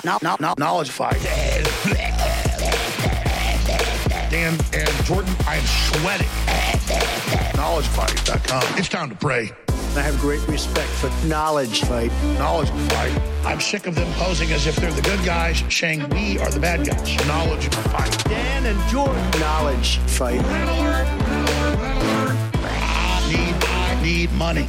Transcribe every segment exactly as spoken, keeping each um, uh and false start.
no, no, no, knowledge fight. Dan and Jordan, I am sweating. knowledge fight dot com. It's time to pray. I have great respect for Knowledge Fight. Knowledge fight. I'm sick of them posing as if they're the good guys, saying we are the bad guys. Knowledge fight. Dan and Jordan. Knowledge Fight. I need, I need money.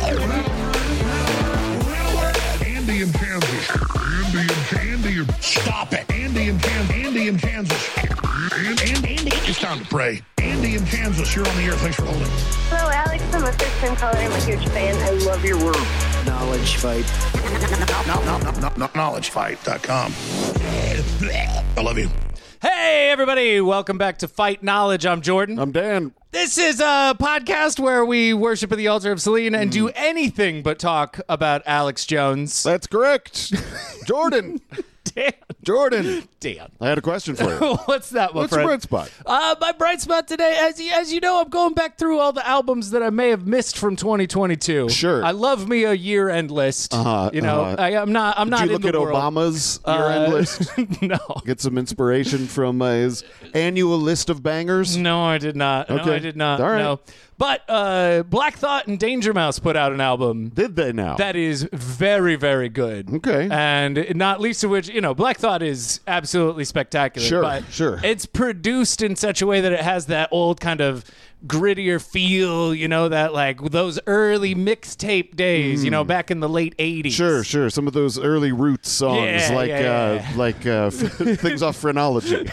Andy in Kansas. Andy in Andy in Stop it. Andy in Kansas. Andy in Kansas. Andy, Andy. It's time to pray. Andy in Kansas, you're on the air. Thanks for holding. Hello, Alex. I'm a first-time caller. I'm a huge fan. I love your work. Knowledge Fight. No, no, no, no, no, knowledge fight dot com. I love you. Hey, everybody. Welcome back to Fight Knowledge. I'm Jordan. I'm Dan. This is a podcast where we worship at the altar of Selene and do anything but talk about Alex Jones. That's correct. Jordan. Dan. Jordan. Dan. I had a question for you. What's that, my What's friend? your bright spot? Uh, my bright spot today, as, y- as you know, I'm going back through all the albums that I may have missed from twenty twenty-two. Sure. I love me a year-end list. Uh-huh, you know, uh-huh. I, I'm not. I'm Did not you in look the at world. Obama's Uh, year-end list? No. Get some inspiration from uh, his annual list of bangers? No, I did not. No, Okay. I did not. All right. No. But uh, Black Thought and Danger Mouse put out an album Did they now? that is very, very good. Okay. And not least of which, you know, Black Thought is absolutely spectacular. Sure, but sure. It's produced in such a way that it has that old kind of grittier feel, you know, that like those early mixtape days, you know, back in the late eighties. Sure, sure. Some of those early Roots songs, Yeah, like yeah, uh, yeah. like uh, things off Phrenology.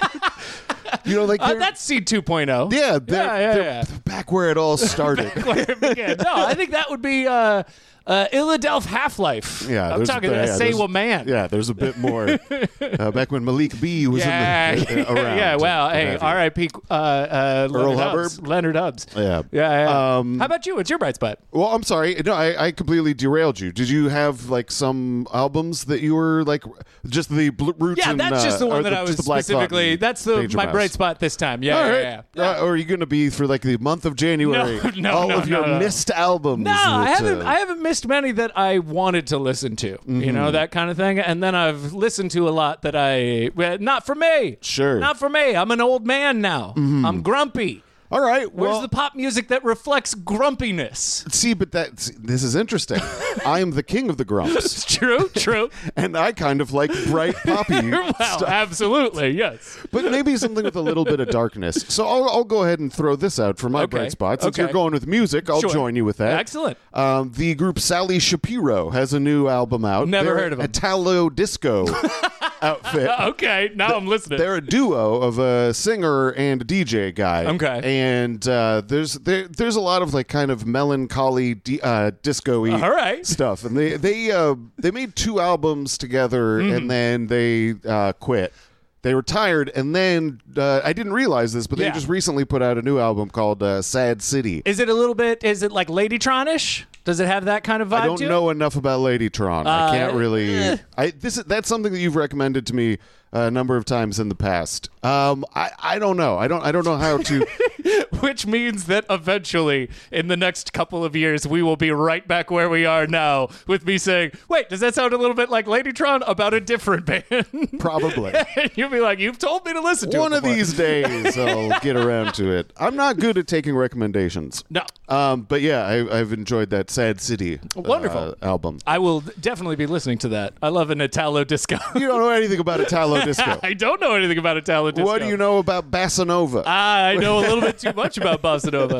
You know, like Uh, they're- that's Seed two point oh. yeah, they're, yeah, yeah, they're yeah. back where it all started. Where it began. No, I think that would be uh, uh, Illadelph Half-Life. Yeah, I'm there's- talking yeah, uh, Say there's- What Man. Yeah, there's a bit more uh, back when Malik B was Yeah, in the, uh, around. yeah. Wow. what Hey, have you. R I P. Uh, uh, Leonard Hubbard? Hubbs. Leonard Hubbs. Yeah. Yeah. yeah. Um, How about you? What's your bright spot? Well, I'm sorry. No, I, I completely derailed you. Did you have like some albums that you were like just the bl- Roots? Yeah, and, that's just uh, the or one that I just was the Black Thought specifically. and That's the Danger my Mouse? bright spot this time. Yeah, All yeah, right. yeah. yeah. Uh, or are you going to be for like the month of January? No, no, all no, of your no, no. missed albums. No, I that, haven't. uh, I haven't missed many that I wanted to listen to. Mm-hmm. You know, that kind of thing. And then I've listened to a lot that I well, not for me. Sure. Not for me. I'm an old man now. I'm grumpy. all right. Where's Well, the pop music that reflects grumpiness? see, but that see, this is interesting. I am the king of the grumps, True, true. and I kind of like bright poppy Well, stuff. absolutely, yes. But maybe something with a little bit of darkness. So I'll, I'll go ahead and throw this out for my Okay. bright spot. Since Okay. you're going with music, I'll Sure. join you with that. Excellent. Um, the group Sally Shapiro has a new album out. Never They're heard of 'em. Italo disco outfit. Okay, now I'm listening. They're a duo of a singer and a D J guy. Okay. And uh, there's there, there's a lot of like kind of melancholy di- uh, disco-y All right. stuff. And they they uh, they made two albums together Mm-hmm. and then they uh, quit. They retired, and then uh, I didn't realize this, but Yeah. they just recently put out a new album called uh, Sad City. Is it a little bit? Is it like Ladytron-ish? Does it have that kind of vibe I don't to know enough about Ladytron. I Uh, can't really. eh. I this is- that's something that you've recommended to me a number of times in the past. Um, I, I don't know. I don't I don't know how to. it? Which means that eventually, in the next couple of years, we will be right back where we are now, with me saying, "Wait, does that sound a little bit like Ladytron about a different band?" Probably. And you'll be like, "You've told me to listen to One it of before." these days, I'll get around to it. I'm not good at taking recommendations. No. Um, but yeah, I, I've enjoyed that Sad City uh, Wonderful. album. I will definitely be listening to that. I love an Italo disco. You don't know anything about Italo disco. I don't know anything about Italo disco. What do you know about Bossa Nova? I know a little bit too much about Bossa Nova.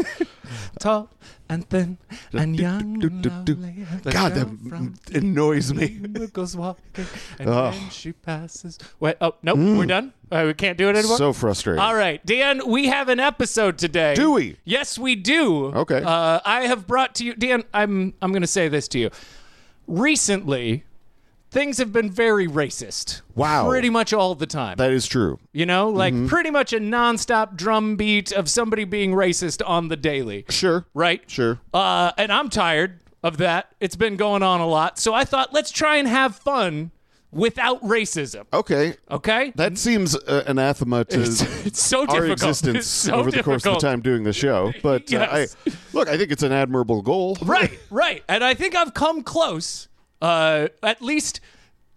Tall and thin and young and lovely. The God, girl that from annoys me. Ipanema goes walking, and Oh. when she passes. Wait, oh nope, we're done. Uh, we can't do it anymore. So frustrating. All right, Dan, we have an episode today. Do we? Yes, we do. Okay. Uh, I have brought to you, Dan. I'm I'm going to say this to you. Recently, things have been very racist. Wow. Pretty much all the time. That is true. You know, like Mm-hmm. pretty much a nonstop drum beat of somebody being racist on the daily. Sure. Right? Sure. Uh, and I'm tired of that. It's been going on a lot. So I thought, let's try and have fun without racism. Okay. Okay? That seems uh, anathema to It's, it's so our difficult. existence It's so over the course of the difficult. time doing the show. But uh, Yes. I, look, I think it's an admirable goal. Right, right. And I think I've come close, uh, at least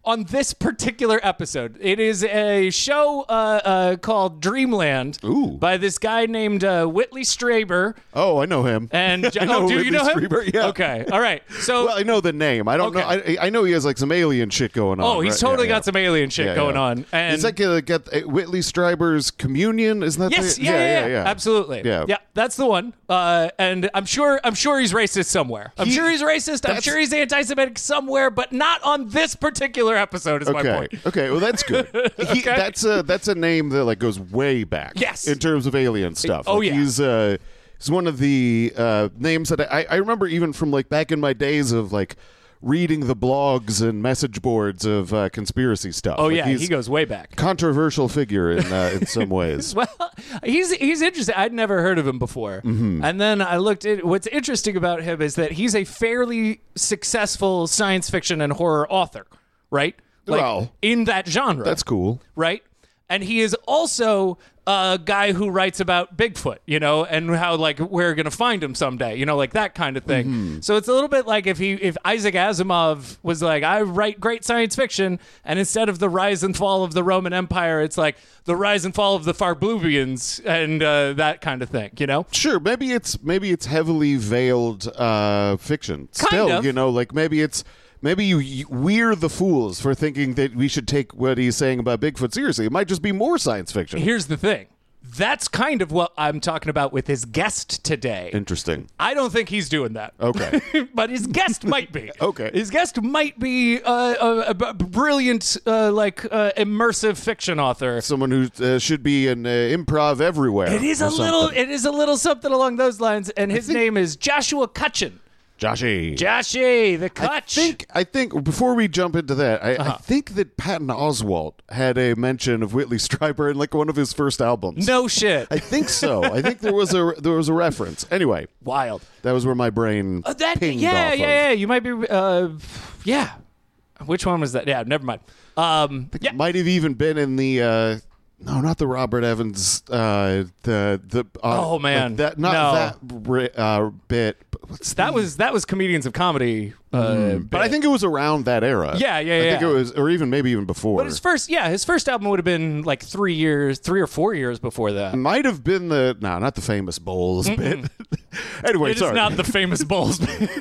on this particular episode. It is a show uh, uh, called Dreamland Ooh. by this guy named uh, Whitley Strieber. Oh, I know him. And I know oh, do Whitley you know him? Strieber, yeah. Okay, all right. So, Well, I know the name. I don't Okay. know. I, I know he has like some alien shit going on. oh, he's right? totally Yeah, got yeah. some alien shit Yeah, going yeah. on. And Is that uh, get uh, Whitley Strieber's Communion? Isn't that yes, the, yeah, yeah, yeah, absolutely. Yeah. yeah, that's the one. Uh, and I'm sure, I'm sure he's racist somewhere. I'm He- sure he's racist. I'm that's- sure he's anti-Semitic somewhere, but not on this particular episode. Is my Okay. point. Okay. Well, that's good. He, Okay. That's a that's a name that like goes way back. Yes. In terms of alien stuff. Oh, Like, yeah. He's uh he's one of the uh, names that I I remember even from like back in my days of like reading the blogs and message boards of uh, conspiracy stuff. Oh Like, yeah, he's he goes way back. controversial figure in uh, in some ways. Well, he's he's interesting. I'd never heard of him before, Mm-hmm. and then I looked at what's interesting about him is that he's a fairly successful science fiction and horror author, right? Like, Well, in that genre, That's cool. right? And he is also a guy who writes about Bigfoot, you know, and how like we're gonna find him someday, you know, like that kind of thing. Mm-hmm. So it's a little bit like if he, if Isaac Asimov was like, I write great science fiction, and instead of the rise and fall of the Roman Empire, it's like the rise and fall of the Farbluvians and uh, that kind of thing, you know. Sure, maybe it's maybe it's heavily veiled uh, fiction. Kind Still, of. you know, like maybe it's maybe you, you we're the fools for thinking that we should take what he's saying about Bigfoot seriously. It might just be more science fiction. Here's the thing. That's kind of what I'm talking about with his guest today. Interesting. I don't think he's doing that. Okay. But his guest might be. Okay. His guest might be uh, a, a b- brilliant, uh, like, uh, immersive fiction author. Someone who uh, should be in uh, improv everywhere. It is or a little. something. It is a little something along those lines, and his think- name is Joshua Cutchin. Joshy. Joshy, the I Cutch. think I think before we jump into that, I, Uh-huh. I think that Patton Oswalt had a mention of Whitley Strieber in like one of his first albums. No shit. I think so. I think there was a there was a reference. Anyway, Wild. that was where my brain Uh, that. pinged Yeah, off yeah, of. yeah. You might be. Uh, yeah. Which one was that? Yeah. Never mind. Um. Yeah. Might have even been in the uh no, not the Robert Evans uh the the uh, Oh, man. like that not No. that ri- uh bit. But what's That was that was comedians of comedy. Uh, but I think it was around that era. Yeah, yeah, I think yeah. it was, or even maybe even before. But his first, yeah, his first album would have been like three years, three or four years before that. Might have been the no, not the famous Bowles bit. Anyway, It is sorry. not the famous Bulls.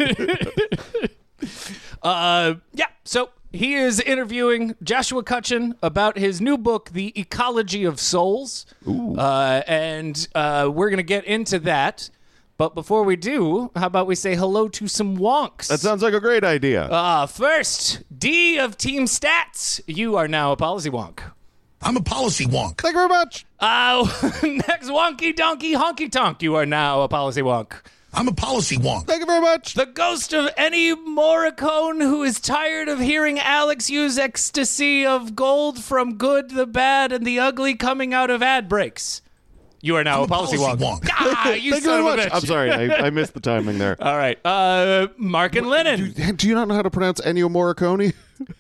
uh, yeah, so he is interviewing Joshua Cutchin about his new book, The Ecology of Souls. Uh, and uh, we're going to get into that. But before we do, how about we say hello to some wonks? That sounds like a great idea. uh, first, D of Team Stats. You are now a policy wonk. I'm a policy wonk. Thank you very much. Uh, next, Wonky Donkey Honky Tonk. You are now a policy wonk. I'm a policy wonk. Thank you very much. The ghost of Ennio Morricone, who is tired of hearing Alex use ecstasy of gold from good, the bad, and the ugly coming out of ad breaks. You are now I'm a policy, policy wonk. wonk. Ah, you Thank you son very of a much. bitch. I'm sorry, I, I missed the timing there. All right. Uh, Mark and Lennon. Do, do you not know how to pronounce Ennio Morricone?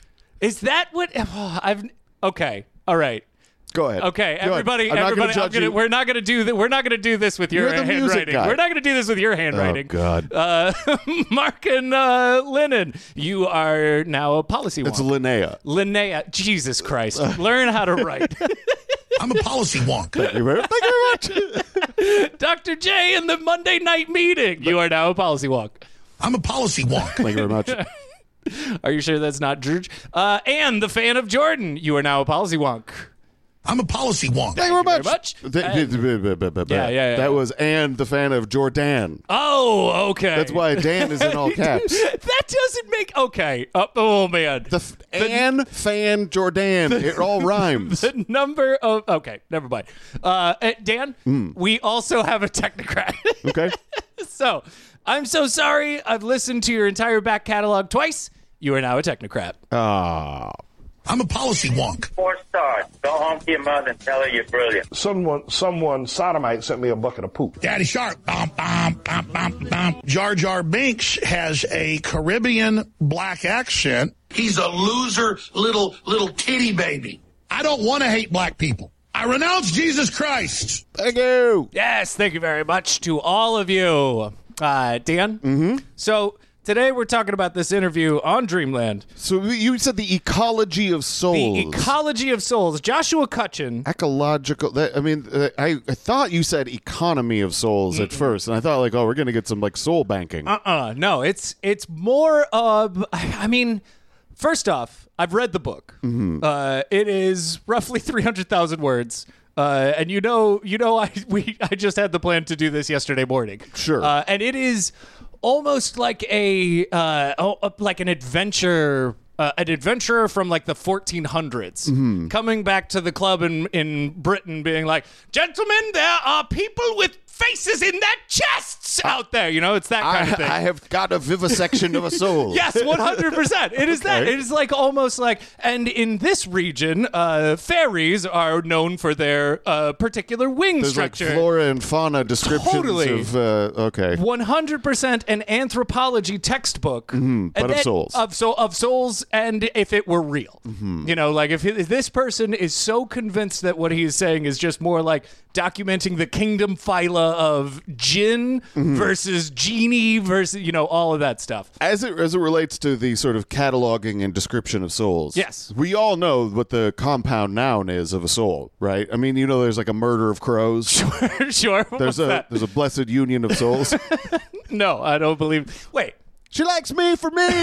Is that what oh, I've okay. All right. Go ahead. Okay, Go ahead. everybody, I'm not everybody, gonna I'm judge gonna, you. we're not gonna do that. We're not gonna do this with your You're the music handwriting. guy. We're not gonna do this with your handwriting. Oh God. Uh, Mark and uh, Lennon, you are now a policy It's wonk. Linnea. Linnea, Jesus Christ, learn how to write. I'm a policy wonk. Thank you very, thank you very much. Doctor J in the Monday night meeting, you are now a policy wonk. I'm a policy wonk. Thank you very much. Are you sure that's not George? Uh, and the fan of Jordan, you are now a policy wonk. I'm a policy wonk. Thank you very very much. much. Th- th- th- th- th- th- Yeah, yeah, yeah. That was and the fan of Jordan. Oh, okay. That's why Dan is in all caps. That doesn't make okay. Oh, oh man. The f- and fan Jordan. It all rhymes. The number of okay, never mind. Uh, uh, Dan, we also have a technocrat. Okay. So I'm so sorry. I've listened to your entire back catalog twice. You are now a technocrat. Ah. I'm a policy wonk. Four stars. Go home to your mother and tell her you're brilliant. Someone, someone sodomite sent me a bucket of poop. Daddy Shark. Bum, bum, bum, bum, bum. Jar Jar Binks has a Caribbean black accent. He's a loser little, little titty baby. I don't want to hate black people. I renounce Jesus Christ. Thank you. Yes, thank you very much to all of you. Uh, Dan? Mm-hmm. So today we're talking about this interview on Dreamland. So you said the ecology of souls. The ecology of souls. Joshua Cutchin. Ecological. That, I mean, uh, I, I thought you said economy of souls at first, and I thought like, oh, we're gonna get some like soul banking. Uh-uh. No, it's it's more of. I mean, first off, I've read the book. Mm-hmm. Uh, it is roughly three hundred thousand words. Uh, and you know, you know, I we I just had the plan to do this yesterday morning. Sure. Uh, and it is almost like a uh, oh, like an adventure, uh, an adventurer from like the fourteen hundreds, Mm-hmm. coming back to the club in in Britain, being like, "Gentlemen, there are people with faces in their chests out there." You know, it's that kind I, of thing. I have got a vivisection of a soul. Yes, one hundred percent. It is that. Okay. It is like almost like, and in this region, uh, fairies are known for their uh, particular wing There's structure. like flora and fauna descriptions Totally. of. Uh, okay. one hundred percent an anthropology textbook, Mm-hmm, but and of then- souls. of so of souls, and if it were real, Mm-hmm. you know, like if, if this person is so convinced that what he is saying is just more like documenting the kingdom phyla of jinn Mm-hmm. versus genie versus, you know, all of that stuff. As it as it relates to the sort of cataloging and description of souls, Yes. we all know what the compound noun is of a soul, right? I mean, you know, there's like a murder of crows. Sure. There's What's a that? there's a blessed union of souls. No, I don't believe. Wait. She likes me for me.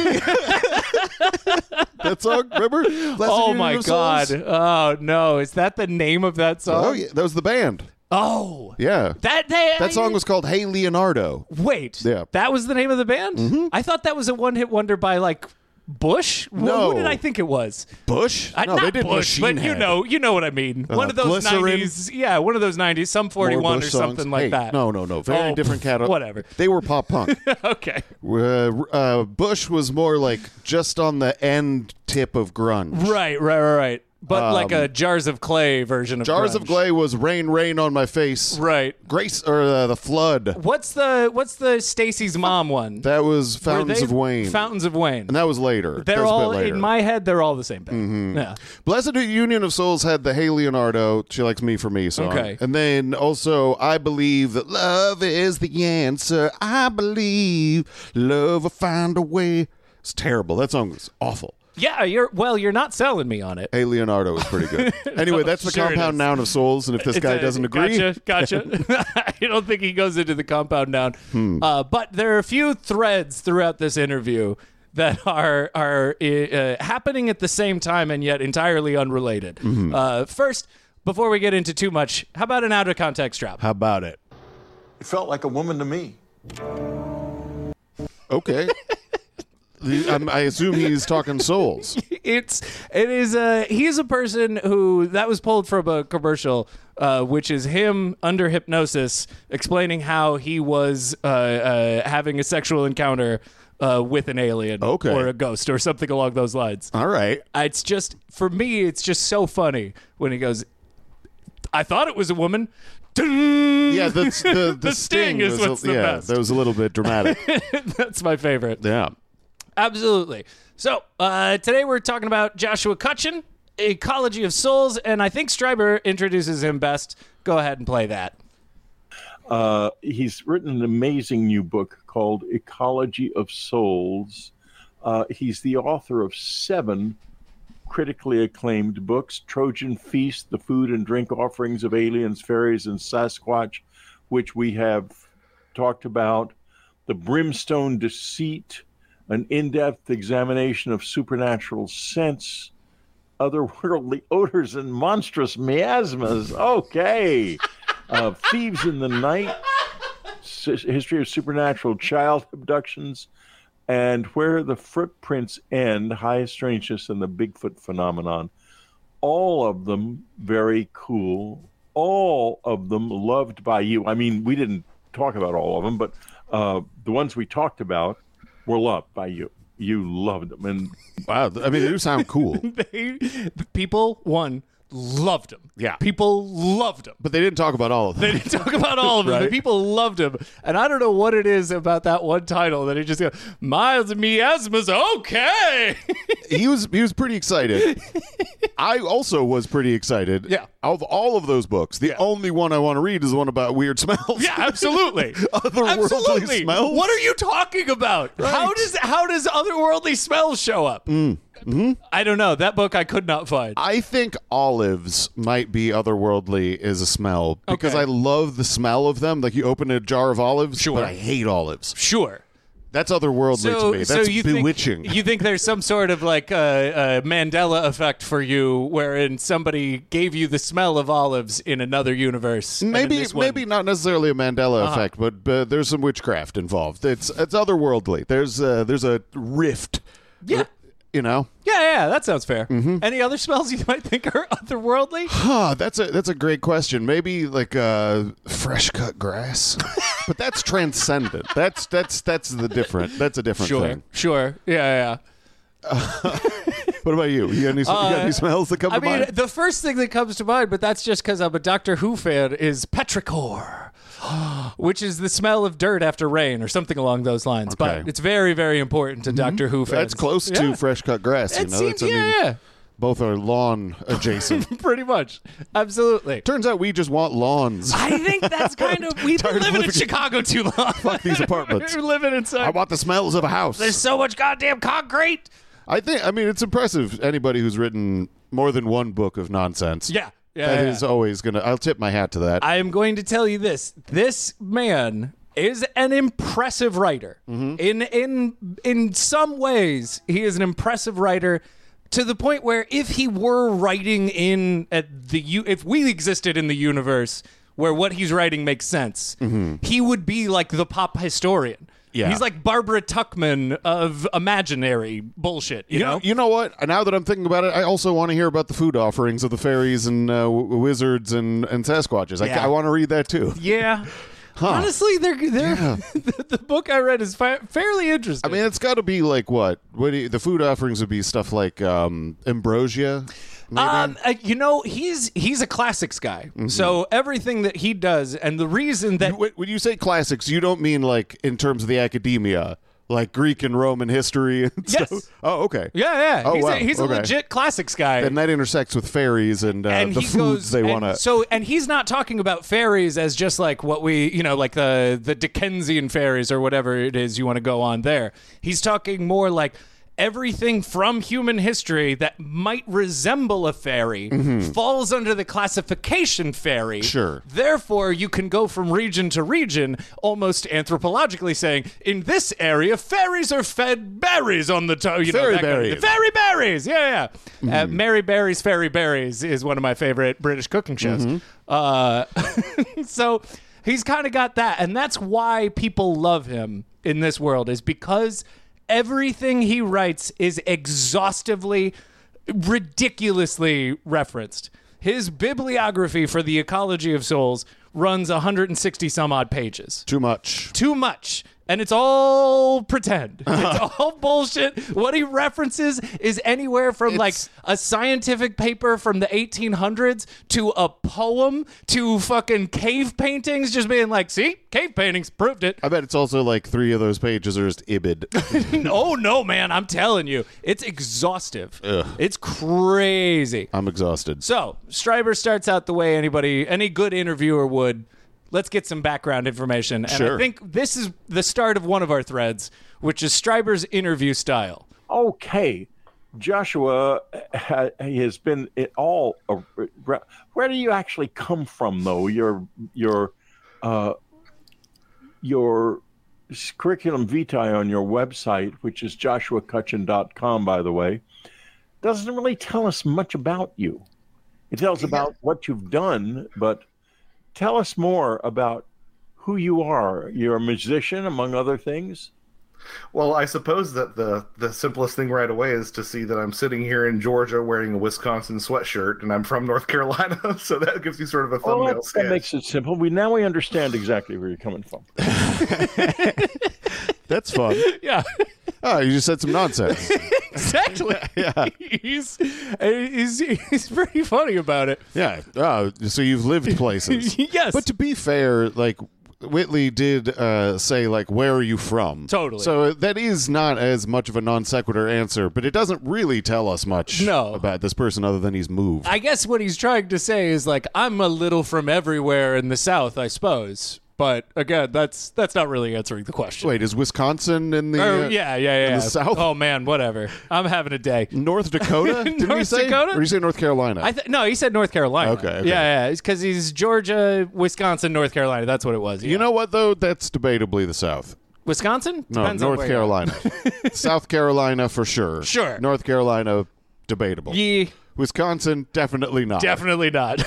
That song, remember? Blessed Oh Union my of God. Souls? Oh no. Is that the name of that song? Oh yeah, that was the band. Oh. Yeah, That they, that song was called "Hey Leonardo." Wait. Yeah. That was the name of the band? Mm-hmm. I thought that was a one-hit wonder by like Bush. Wh- No. Who did I think it was? Bush? Uh, no, not they did Bush, Machine but you Head. know, you know what I mean. Uh, one of those Glycerin? nineties. Yeah, one of those nineties. Some More forty-one or Bush something songs. like Hey, that. No, no, no. Very Oh, different catalog. whatever. They were pop punk. Okay. uh, uh, Bush was more like just on the end tip of grunge. Right, right, right, right. But like a Jars of Clay version of Um, Jars grunge. of Clay was "Rain, Rain on My Face." Right. Grace or uh, the Flood. What's the What's the Stacy's mom one? That was Were Fountains they- of Wayne. Fountains of Wayne. and that was later. They're that was a all bit later. in my head. They're all the same thing. Mm-hmm. Yeah. Blessed Union of Souls had the "Hey Leonardo, She Likes Me for Me" song. Okay. And then also, "I Believe That Love Is the Answer. I believe love will find a way." It's terrible. That song was awful. Yeah, you're well. You're not selling me on it. "Hey Leonardo" was pretty good. Anyway, that's the sure it compound is. noun of souls, and if this It's guy a- doesn't agree, Gotcha, gotcha. I don't think he goes into the compound noun. Hmm. Uh, but there are a few threads throughout this interview that are are uh, happening at the same time and yet entirely unrelated. Mm-hmm. Uh, first, before we get into too much, how about an out of context drop? how about it? It felt like a woman to me. Okay. The- I'm- I assume he's talking souls. It's it is a he is a person who that was pulled from a commercial, uh, which is him under hypnosis explaining how he was uh, uh, having a sexual encounter uh, with an alien Okay. or a ghost or something along those lines. All right. It's just for me, it's just so funny when he goes, "I thought it was a woman." Yeah, that's the, the, The sting is was a- what's the yeah, best. that was a little bit dramatic. That's my favorite. Yeah. Absolutely. So uh, today we're talking about Joshua Cutchin, Ecology of Souls, and I think Stryber introduces him best. Go ahead and play that. Uh, he's written an amazing new book called Ecology of Souls. Uh, he's the author of seven critically acclaimed books: Trojan Feast, The Food and Drink Offerings of Aliens, Fairies, and Sasquatch, which we have talked about; The Brimstone Deceit, an in-depth examination of supernatural scents, otherworldly odors, and monstrous miasmas. Okay. Uh, Thieves in the Night, S- History of Supernatural Child Abductions, and Where the Footprints End, High Strangeness and the Bigfoot Phenomenon. All of them very cool. All of them loved by you. I mean, we didn't talk about all of them, but uh, the ones we talked about were loved by you. You loved them. And Wow. I mean, they do sound cool. They, the people, one, loved him. Yeah. People loved him. But they didn't talk about all of They them. didn't talk about all of them. The Right. people loved him. And I don't know what it is about that one title that he just goes, Miles and Miasmas, okay. he was he was pretty excited. I also was pretty excited. Yeah. Of all of those books, the Yeah. only one I want to read is the one about weird smells. Yeah, absolutely. Otherworldly Absolutely. smells. What are you talking about? Right. How does how does otherworldly smells show up? Mm. Mm-hmm. I don't know. That book I could not find. I think olives might be otherworldly as a smell because Okay. I love the smell of them. Like you open a jar of olives, Sure. but I hate olives. Sure. That's otherworldly So, to me. so That's you bewitching. Think, you think there's some sort of like a, a Mandela effect for you, wherein somebody gave you the smell of olives in another universe? and in Maybe, this one- maybe not necessarily a Mandela Uh-huh. effect, but, but there's some witchcraft involved. It's it's otherworldly. There's uh, there's a rift. Yeah. You know. Yeah, yeah, that sounds fair. Mm-hmm. Any other smells you might think are otherworldly? Huh, that's a that's a great question. Maybe like uh, fresh cut grass, but that's transcendent. That's that's that's the different. That's a different Sure, thing. sure. Yeah, yeah. What about you? You got any, you got any Uh, smells that come I to mean, mind? the first thing that comes to mind, but that's just because I'm a Doctor Who fan, is petrichor, which is the smell of dirt after rain or something along those lines. Okay. But it's very, very important to Doctor Who fans. That's close Yeah. to fresh cut grass. You It know, seems, It's, I yeah, mean, yeah. both are lawn adjacent. Pretty much. Absolutely. Turns out we just want lawns. I think that's kind of, we've been Tired of living in living- Chicago too long. Fuck these apartments. We're living inside. I want the smells of a house. There's so much goddamn concrete. I think. I mean, it's impressive. Anybody who's written more than one book of nonsense. Yeah. Yeah. That yeah. is always gonna. I'll tip my hat to that. I am going to tell you this. This man is an impressive writer. Mm-hmm. In in in some ways, he is an impressive writer to the point where if he were writing in at the u- if we existed in the universe where what he's writing makes sense, he would be like the pop historian. Yeah. He's like Barbara Tuchman of imaginary bullshit, you, You know? know, you know what? Now that I'm thinking about it, I also want to hear about the food offerings of the fairies and uh, w- wizards and, and Sasquatches. I, Yeah. I want to read that too. Yeah. Huh. Honestly, they're, they're Yeah. the, the book I read is fa- fairly interesting. I mean, it's got to be like what? What do you, the food offerings would be stuff like um, ambrosia. Maybe? Um, uh, you know, he's he's a classics guy. So everything that he does, and the reason that When when you say classics, you don't mean like in terms of the academia, like Greek and Roman history and Yes. stuff. Oh, okay. yeah, yeah, Oh, he's, wow. a, he's Okay. a legit classics guy. And that intersects with fairies and, uh, and the he foods goes they and want to. so and he's not talking about fairies as just like what we you know like the the Dickensian fairies or whatever it is you want to go on there. He's talking more like everything from human history that might resemble a fairy falls under the classification fairy. Sure. Therefore, you can go from region to region, almost anthropologically saying, in this area, fairies are fed berries on the toe. You know, Fairy that kind of thing. berries. Fairy berries. Yeah, yeah. Uh, Mary Berry's Fairy Berries is one of my favorite British cooking shows. Uh, so he's kind of got that. And that's why people love him in this world, is because everything he writes is exhaustively, ridiculously referenced. His bibliography for The Ecology of Souls runs one hundred sixty some odd pages. Too much. Too much. And it's all pretend. It's all bullshit. What he references is anywhere from like It's- a scientific paper from the eighteen hundreds to a poem to fucking cave paintings, just being like, see, cave paintings proved it. I bet it's also like three of those pages are just ibid. Oh no, man, I'm telling you, it's exhaustive. Ugh. It's crazy. I'm exhausted. So, Stryber starts out the way anybody, any good interviewer would. Let's get some background information. And Sure. I think this is the start of one of our threads, which is Stryber's interview style. Okay. Joshua ha- has been it all. Uh, where do you actually come from, though? Your your uh, your curriculum vitae on your website, which is joshua cutchin dot com, by the way, doesn't really tell us much about you. It tells about what you've done, but tell us more about who you are. You're a musician, among other things. Well, I suppose that the the simplest thing right away is to see that I'm sitting here in Georgia wearing a Wisconsin sweatshirt, and I'm from North Carolina, so that gives you sort of a Well, thumbnail that, sketch. that makes it simple. We now we understand exactly where you're coming from. That's fun. Yeah. Oh, you just said some nonsense. Exactly. Yeah. He's, he's he's pretty funny about it. Yeah. Oh, so you've lived places. Yes. But to be fair, like Whitley did uh, say, like, where are you from? Totally. So that is not as much of a non sequitur answer, but it doesn't really tell us much No. about this person other than he's moved. I guess what he's trying to say is like, I'm a little from everywhere in the South, I suppose. But again, that's that's not really answering the question. Wait, is Wisconsin in the, Or, uh, yeah, yeah, yeah. in the South? Oh man, whatever. I'm having a day. North Dakota? Did North he say? Dakota? Or did he say North Carolina? I th- no, he said North Carolina. Okay, okay. Yeah, yeah. It's because he's Georgia, Wisconsin, North Carolina. That's what it was. Yeah. You know what, though? That's debatably the South. Wisconsin? No, Depends on North where you're Carolina. South Carolina for sure. Sure. North Carolina, debatable. Ye- Wisconsin, definitely not. Definitely not.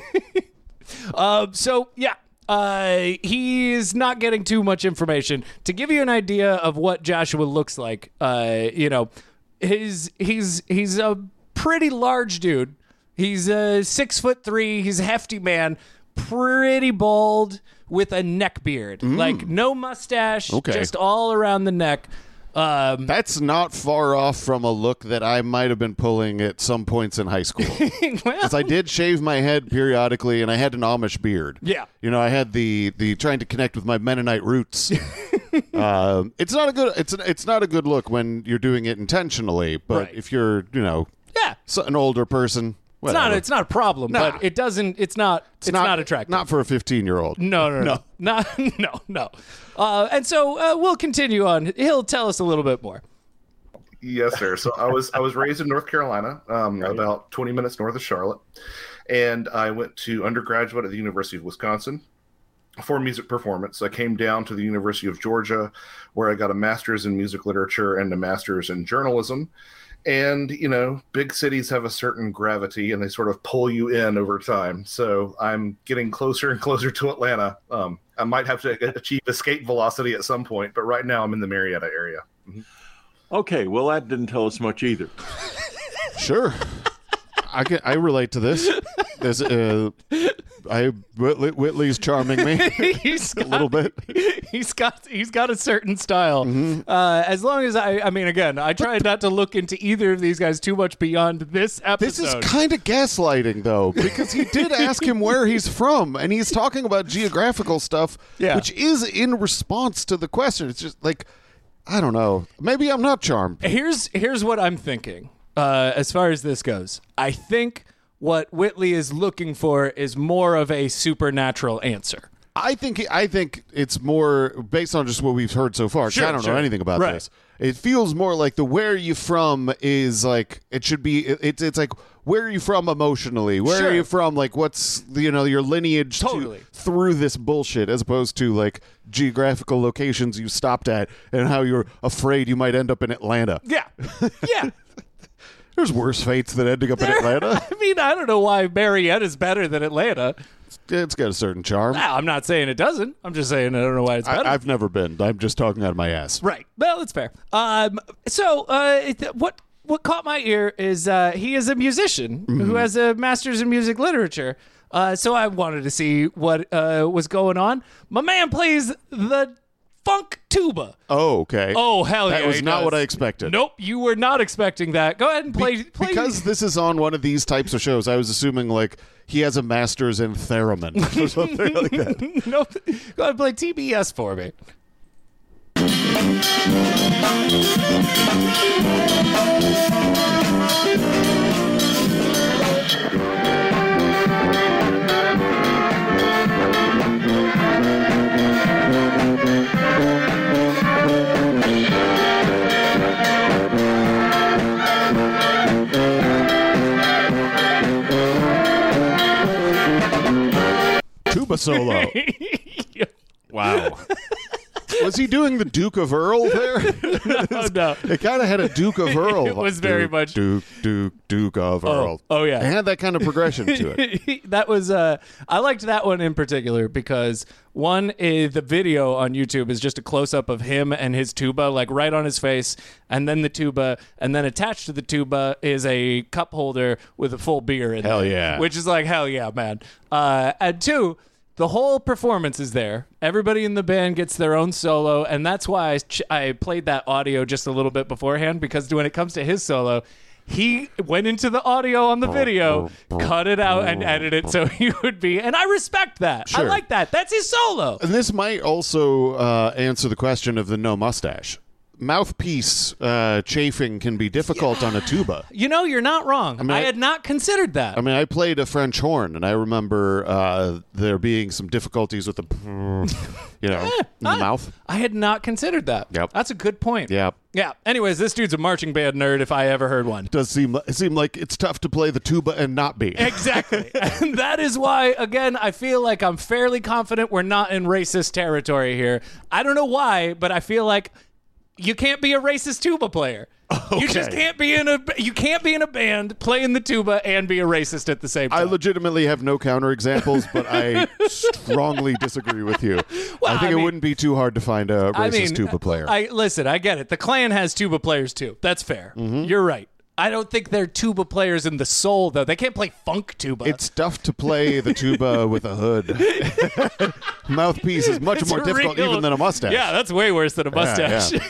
um, so, yeah. Uh, he's not getting too much information. To give you an idea of what Joshua looks like, uh, you know, his he's he's a pretty large dude. He's uh, six foot three. He's a hefty man, pretty bald with a neck beard, like no mustache, Okay. just all around the neck. Um, That's not far off from a look that I might have been pulling at some points in high school. Because I did shave my head periodically, and I had an Amish beard. Yeah. You know, I had the the trying to connect with my Mennonite roots. um, it's not a good it's it's not a good look when you're doing it intentionally. But Right. if you're you know yeah, so- an older person, it's not whatever. it's not a problem, Nah. but it doesn't. It's not. It's, not, attractive. Not for a fifteen year old. No, no, no, no, not, no, no. Uh, and so uh, we'll continue on. He'll tell us a little bit more. Yes, sir. So I was I was raised in North Carolina, um, about twenty minutes north of Charlotte, and I went to undergraduate at the University of Wisconsin for music performance. I came down to the University of Georgia, where I got a master's in music literature and a master's in journalism. And, you know, big cities have a certain gravity and they sort of pull you in over time. So I'm getting closer and closer to Atlanta. Um, I might have to achieve escape velocity at some point, but right now I'm in the Marietta area. Mm-hmm. Okay, well, that didn't tell us much either. Sure. I can I relate to this. There's uh, I Whitley, Whitley's charming me he's got, a little bit. He's got he's got a certain style. Mm-hmm. Uh, as long as I, I mean, again, I tried not to look into either of these guys too much beyond this episode. This is kind of gaslighting, though, because he did ask him where he's from, and he's talking about geographical stuff, Yeah. which is in response to the question. It's just like, I don't know. Maybe I'm not charmed. Here's here's what I'm thinking. Uh, as far as this goes, I think what Whitley is looking for is more of a supernatural answer. I think I think it's more based on just what we've heard so far. 'cause Sure, I don't sure. know anything about Right. this. It feels more like the where are you from is like it should be. It, it's it's like where are you from emotionally? Where Sure. are you from? Like what's you know your lineage to- Totally. through this bullshit, as opposed to like geographical locations you stopped at and how you're afraid you might end up in Atlanta. Yeah, yeah. There's worse fates than ending up in Atlanta. I mean, I don't know why Marietta's better than Atlanta. It's got a certain charm. Nah, I'm not saying it doesn't. I'm just saying I don't know why it's better. I, I've never been. I'm just talking out of my ass. Right. Well, that's fair. Um, so uh, it, what what caught my ear is uh, he is a musician who has a master's in music literature. Uh, so I wanted to see what uh, was going on. My man plays the funk tuba. Oh, okay. Oh, hell yeah. That was he not does. what I expected. Nope, you were not expecting that. Go ahead and play. Be- play because this is on one of these types of shows, I was assuming like he has a master's in theremin or something like that. Nope. Go ahead and play T B S for me. Tuba solo. Wow. Was he doing the Duke of Earl there? Oh, no. It kind of had a Duke of Earl. It was very Duke, much- Duke, Duke, Duke of Earl. oh, yeah. It had that kind of progression to it. That was uh I liked that one in particular because one is the video on YouTube is just a close up of him and his tuba like right on his face, and then the tuba, and then attached to the tuba is a cup holder with a full beer in Hell there, yeah. which is like hell yeah, man. Uh and two, the whole performance is there. Everybody in the band gets their own solo, and that's why I, ch- I played that audio just a little bit beforehand, because when it comes to his solo, he went into the audio on the video, cut it out, and edited it so he would be. And I respect that. I Sure. like that. That's his solo. And this might also uh, answer the question of the no mustache. Mouthpiece uh, chafing can be difficult on a tuba. You know, you're not wrong. I, mean, I I- had not considered that. I mean, I played a French horn, and I remember uh, there being some difficulties with the, you know, in the I- mouth. I had not considered that. Yep. That's a good point. Yeah. Yeah. Anyways, this dude's a marching band nerd if I ever heard one. Does seem it seem like it's tough to play the tuba and not be. Exactly. And that is why, again, I feel like I'm fairly confident we're not in racist territory here. I don't know why, but I feel like you can't be a racist tuba player. You just Okay. can't be in a you can't be in a band playing the tuba and be a racist at the same I time. legitimately have no counterexamples, but I strongly disagree with you. Well, I think I it mean- wouldn't be too hard to find a racist I mean, tuba player. I listen, I get it. The Klan has tuba players too. That's fair. Mm-hmm. You're right. I don't think they're tuba players in the soul though. They can't play funk tuba. It's tough to play the tuba with a hood. Mouthpiece is much It's more difficult real- even than a mustache. Yeah, that's way worse than a mustache. yeah.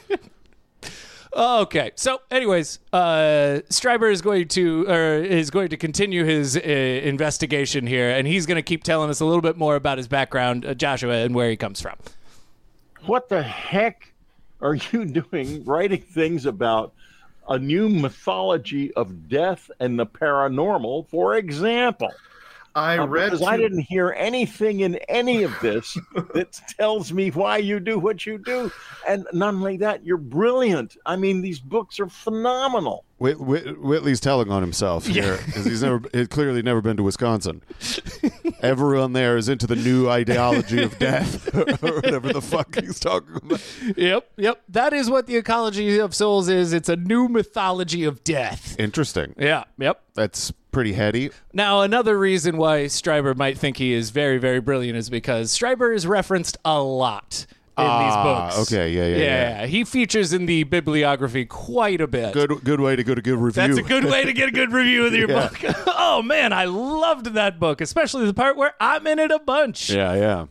Okay, so anyways, uh, Stryber is going to or is going to continue his uh, investigation here, and he's going to keep telling us a little bit more about his background, uh, Joshua, and where he comes from. What the heck are you doing writing things about a new mythology of death and the paranormal, for example? I Uh, read because to- I didn't hear anything in any of this that tells me why you do what you do. And not only that, you're brilliant. I mean, these books are phenomenal. Whit- Whit- Whitley's telling on himself here because he's never he's clearly never been to Wisconsin. Everyone there is into the new ideology of death or whatever the fuck he's talking about. Yep, yep. That is what the Ecology of Souls is. It's a new mythology of death. Interesting. Yeah, yep. That's pretty heady. Now, another reason why Stryber might think he is very, very brilliant is because Stryber is referenced a lot in Ah, these books. okay, yeah, yeah, yeah. He features in the bibliography quite a bit. Good good way to go to good review. That's a good way to get a good review of your Yeah. book. Oh, man, I loved that book, especially the part where I'm in it a bunch. Yeah, yeah.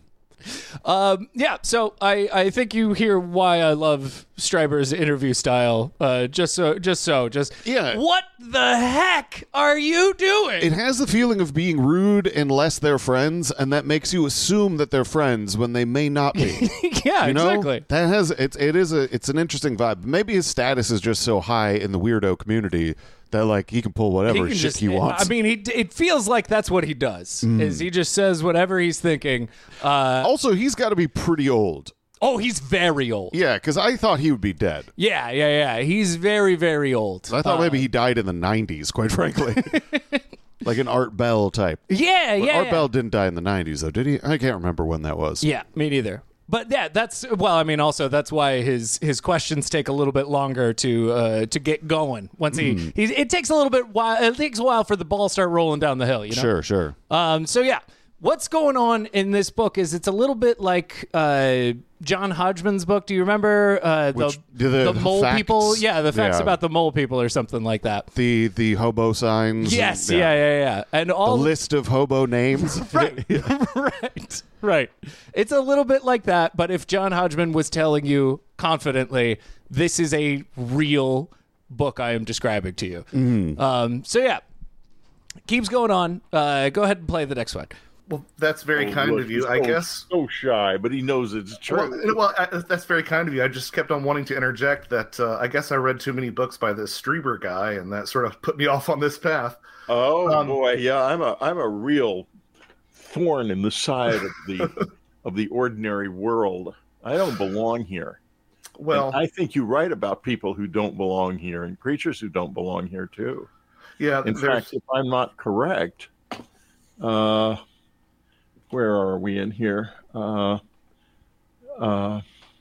Um, yeah, so I, I think you hear why I love Stryber's interview style. Uh, just so, just so, just Yeah. What the heck are you doing? It has the feeling of being rude unless they're friends, and that makes you assume that they're friends when they may not be. yeah, You know? exactly. That has it's it is a it's an interesting vibe. Maybe his status is just so high in the weirdo community that like he can pull whatever He can shit just- he wants. I mean, he, it feels like that's what he does. Mm. Is he just says whatever he's thinking. Uh, also, he's got to be pretty old. oh, he's very old. Yeah, because I thought he would be dead. Yeah, yeah, yeah. He's very, very old. I thought Uh, maybe he died in the nineties. Quite frankly, like an Art Bell type. Yeah, But yeah. Art yeah. Bell didn't die in the nineties, though, did he? I can't remember when that was. Yeah, me neither. But yeah, that's well. I mean, also that's why his his questions take a little bit longer to uh, to get going. Once he, Mm. he it takes a little bit while. It takes a while for the ball start rolling down the hill. You know. Sure, sure. Um. So yeah, what's going on in this book is it's a little bit like uh, John Hodgman's book. Do you remember uh, the Which- the- the mole facts? people? Yeah, the facts Yeah. about the mole people or something like that. The the hobo signs. Yes. and- Yeah. Yeah. Yeah. And The all list of hobo names. right, right, right. It's a little bit like that, but if John Hodgman was telling you confidently, this is a real book I am describing to you. Mm-hmm. Um, so yeah, keeps going on. Uh, go ahead and play the next one. Well, that's very Oh, kind look, of you, he's I so- guess. So shy, but he knows it's true. Well, well I, that's very kind of you. I just kept on wanting to interject that uh, I guess I read too many books by this Stryber guy, and that sort of put me off on this path. Oh Um, boy, yeah, I'm a I'm a real thorn in the side of the of the ordinary world. I don't belong here. Well, And I think you write about people who don't belong here and creatures who don't belong here too. yeah, In there's- fact, if I'm not correct, uh, where are we in here? Uh, uh,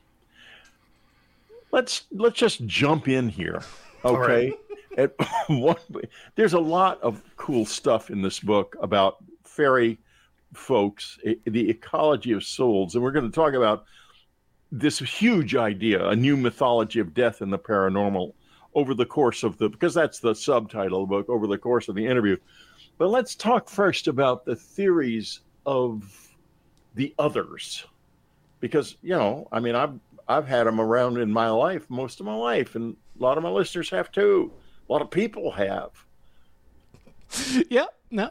let's let's just jump in here, All okay? right. At one, there's a lot of cool stuff in this book about fairy folks, e- the ecology of souls, and we're going to talk about this huge idea, a new mythology of death and the paranormal, over the course of the, because that's the subtitle of the book, over the course of the interview. But let's talk first about the theories of the others, because, you know, I mean, I've I've had them around in my life, most of my life, and a lot of my listeners have too. a lot of people have. Yeah, no.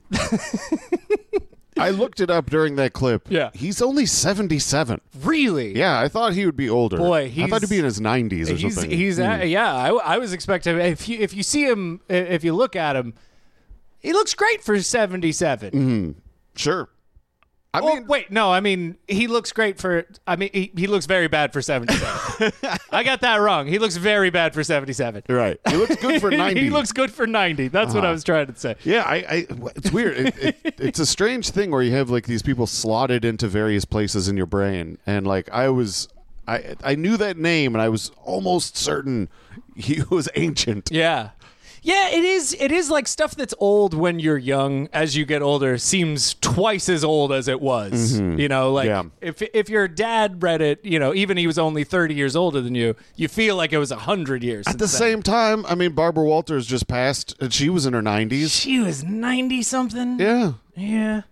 I looked it up during that clip. Yeah. He's only seventy-seven. Really? Yeah, I thought he would be older. Boy, I he's, thought he'd be in his nineties or he's, something. He's Hmm. uh, yeah. I, I was expecting if you if you see him if you look at him, he looks great for seventy-seven. Mm-hmm. Sure. I oh, mean, wait, no, I mean he looks great for. I mean he, he looks very bad for seventy-seven. I got that wrong. He looks very bad for seventy-seven. Right. He looks good for ninety. He looks good for ninety. That's uh-huh. what I was trying to say. Yeah, I. I it's weird. It, it, it's a strange thing where you have like these people slotted into various places in your brain, and like I was, I I knew that name, and I was almost certain he was ancient. Yeah. Yeah, it is. It is like stuff that's old when you're young. As you get older, seems twice as old as it was. Mm-hmm. You know, like yeah. if if your dad read it, you know, even he was only thirty years older than you, you feel like it was a hundred years. At the same time, I mean, Barbara Walters just passed, and she was in her nineties. She was ninety something. Yeah, yeah.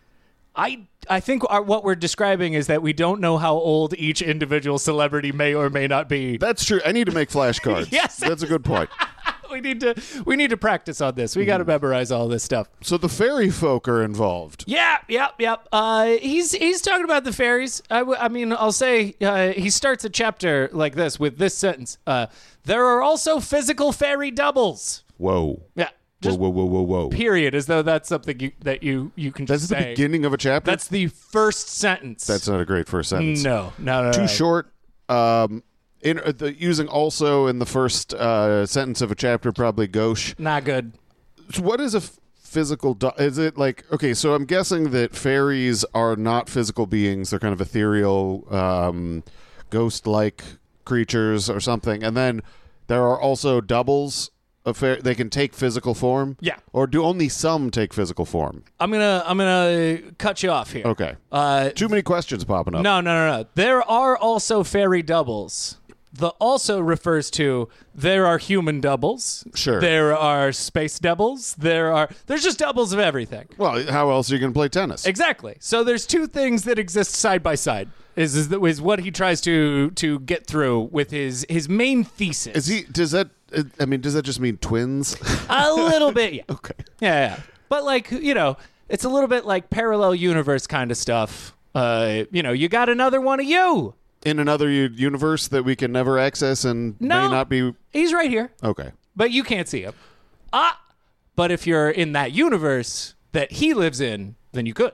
I I think our, what we're describing is that we don't know how old each individual celebrity may or may not be. That's true. I need to make flashcards. Yes, that's a good point. We need to we need to practice on this. We got to memorize all this stuff. So the fairy folk are involved. Yeah, yep, yep. Uh, he's he's talking about the fairies. I, w- I mean, I'll say uh, he starts a chapter like this with this sentence. Uh, there are also physical fairy doubles. Whoa. Yeah. Whoa, whoa, whoa, whoa, whoa. Period. As though that's something you, that you you can That's just the say. beginning of a chapter? That's the first sentence. That's not a great first sentence. No, no, no. Too no. short. Um, in uh, the, using also in the first uh, sentence of a chapter, probably gauche. Not good. So what is a f- physical? Do- is it like okay? So I'm guessing that fairies are not physical beings; they're kind of ethereal, um, ghost-like creatures or something. And then there are also doubles. Of fa- they can take physical form. Yeah. Or do only some take physical form? I'm gonna I'm gonna cut you off here. Okay. Uh, Too many questions popping up. No, no, no, no. There are also fairy doubles. The also refers to there are human doubles. Sure. There are space doubles. There are there's just doubles of everything. Well, how else are you going to play tennis? Exactly. So there's two things that exist side by side. Is is, the, is what he tries to to get through with his his main thesis. Is he? Does that? I mean, does that just mean twins? A little bit, yeah. Okay. Yeah, yeah. But like, you know, it's a little bit like parallel universe kind of stuff. Uh, you know, you got another one of you. In another u- universe that we can never access and No. may not be. He's right here. Okay. But you can't see him. Ah! But if you're in that universe that he lives in, then you could.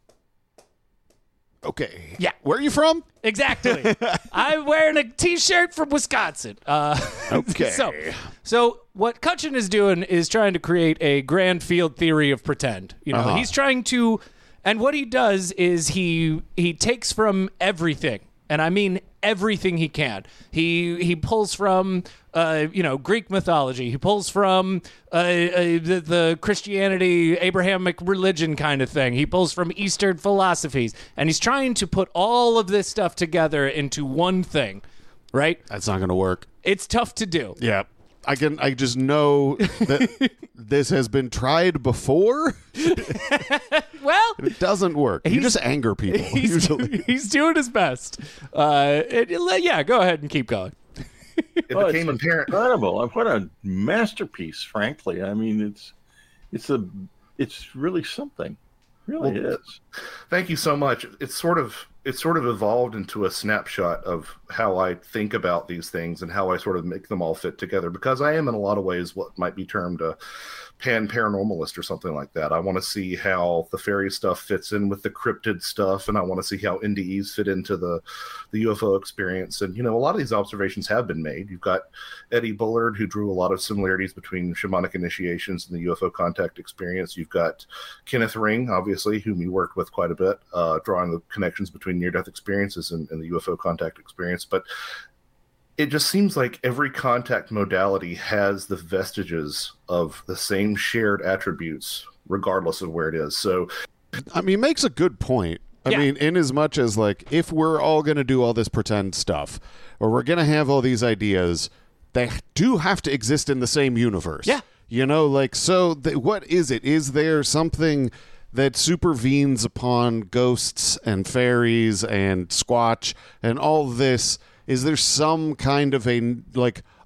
Okay. Yeah. Where are you from? Exactly. I'm wearing a T-shirt from Wisconsin. Uh, Okay. So, so what Cutchin is doing is trying to create a grand field theory of pretend. You know, Uh-huh. he's trying to, and what he does is he he takes from everything, and I mean everything he can. He he pulls from uh, you know Greek mythology. He pulls from uh, uh, the, the Christianity, Abrahamic religion kind of thing. He pulls from Eastern philosophies, and he's trying to put all of this stuff together into one thing. Right? That's not going to work. It's tough to do. Yeah. I can. I just know that this has been tried before. Well, it doesn't work. You just anger people He's, usually. he's doing his best. Uh, it, it- yeah, go ahead and keep going. It Oh, became it's apparent. incredible. What a masterpiece, frankly. I mean, it's it's a it's really something. Really Well, is. Thank you so much. It's sort of it's sort of evolved into a snapshot of how I think about these things and how I sort of make them all fit together, because I am in a lot of ways what might be termed a pan paranormalist or something like that. I want to see how the fairy stuff fits in with the cryptid stuff, and I want to see how N D Es fit into the the U F O experience. And you know, a lot of these observations have been made. You've got Eddie Bullard, who drew a lot of similarities between shamanic initiations and the U F O contact experience. You've got Kenneth Ring, obviously, whom you worked with quite a bit, uh, drawing the connections between near-death experiences and, and the U F O contact experience. But it just seems like every contact modality has the vestiges of the same shared attributes, regardless of where it is. So, I mean, he makes a good point. I Yeah. mean, in as much as like, if we're all going to do all this pretend stuff, or we're going to have all these ideas, they do have to exist in the same universe. Yeah. You know, like, so th- what is it? Is there something that supervenes upon ghosts and fairies and Squatch and all this? Is there some kind of a, like,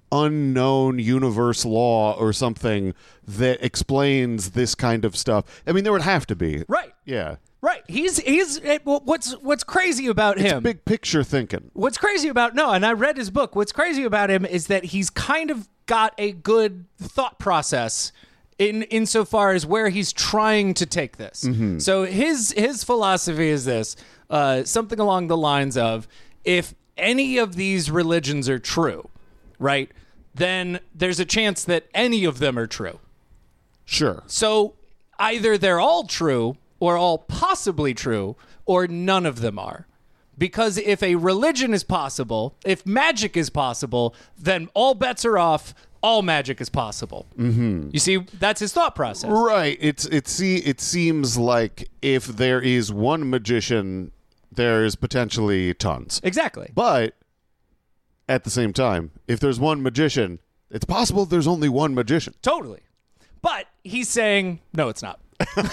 unknown universe law or something that explains this kind of stuff. I mean, there would have to be. Right. Yeah. Right. He's he's what's what's crazy about it's him. Big picture thinking. What's crazy about no, and I read his book. What's crazy about him is that he's kind of got a good thought process in insofar as where he's trying to take this. Mm-hmm. So his his philosophy is this, uh, something along the lines of, if any of these religions are true, right, then there's a chance that any of them are true. Sure. So either they're all true or all possibly true, or none of them are. Because if a religion is possible, if magic is possible, then all bets are off. All magic is possible. Mm-hmm. You see, that's his thought process. Right. It's it see it seems like if there is one magician, there is potentially tons. Exactly. But at the same time, if there's one magician, it's possible there's only one magician. Totally. But he's saying, no, it's not.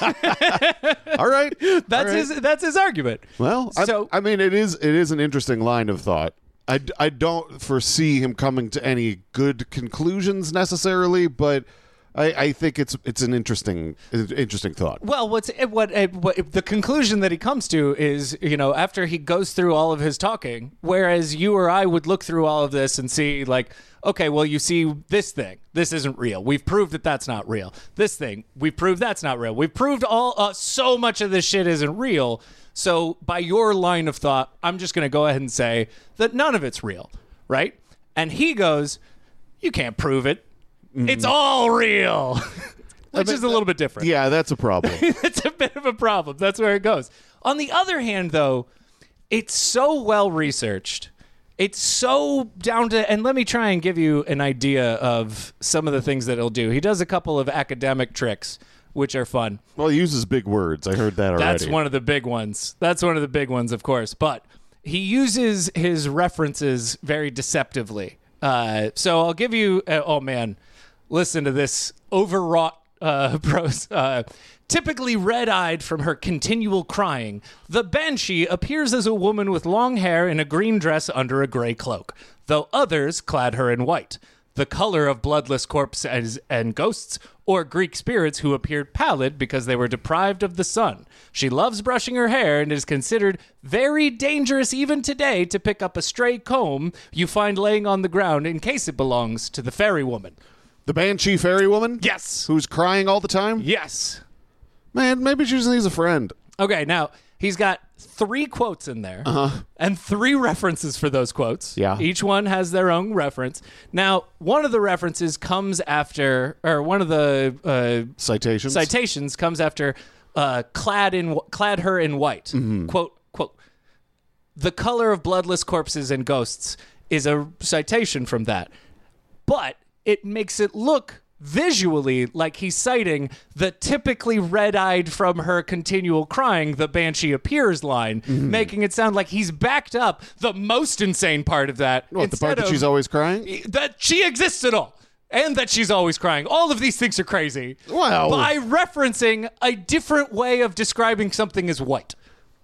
All right. That's All right. his that's his argument. Well, so I, I mean, it is it is an interesting line of thought. I, I don't foresee him coming to any good conclusions necessarily, but I, I think it's it's an interesting interesting thought. Well, what's what, what the conclusion that he comes to is, you know, after he goes through all of his talking, whereas you or I would look through all of this and see like, okay, well, you see this thing, this isn't real. We've proved that that's not real. This thing, we've proved that's not real. We've proved all uh, so much of this shit isn't real. So by your line of thought, I'm just going to go ahead and say that none of it's real, right? And he goes, you can't prove it. Mm-hmm. It's all real, which I mean, is a little bit different. Yeah, that's a problem. It's a bit of a problem. That's where it goes. On the other hand, though, it's so well researched. It's so down to, and let me try and give you an idea of some of the things that he'll do. He does a couple of academic tricks, which are fun. Well, he uses big words. I heard that already. That's one of the big ones. That's one of the big ones, of course. But he uses his references very deceptively. Uh, so I'll give you, uh, oh man, listen to this overwrought uh, prose. Uh, Typically red-eyed from her continual crying, the Banshee appears as a woman with long hair in a green dress under a gray cloak, though others clad her in white, the color of bloodless corpses and ghosts, or Greek spirits who appeared pallid because they were deprived of the sun. She loves brushing her hair and is considered very dangerous even today to pick up a stray comb you find laying on the ground in case it belongs to the fairy woman. The Banshee fairy woman? Yes. Who's crying all the time? Yes. Man, maybe she just needs a friend. Okay, now, he's got three quotes in there, uh-huh. and three references for those quotes. Yeah. Each one has their own reference. Now, one of the references comes after, or one of the uh, citations citations comes after uh, clad in clad her in white. Mm-hmm. Quote, quote, the color of bloodless corpses and ghosts is a citation from that. But it makes it look visually like he's citing the typically red-eyed from her continual crying, the Banshee appears line, mm-hmm. making it sound like he's backed up the most insane part of that. What, the part that she's always crying? That she exists at all. And that she's always crying. All of these things are crazy. Wow. By referencing a different way of describing something as white.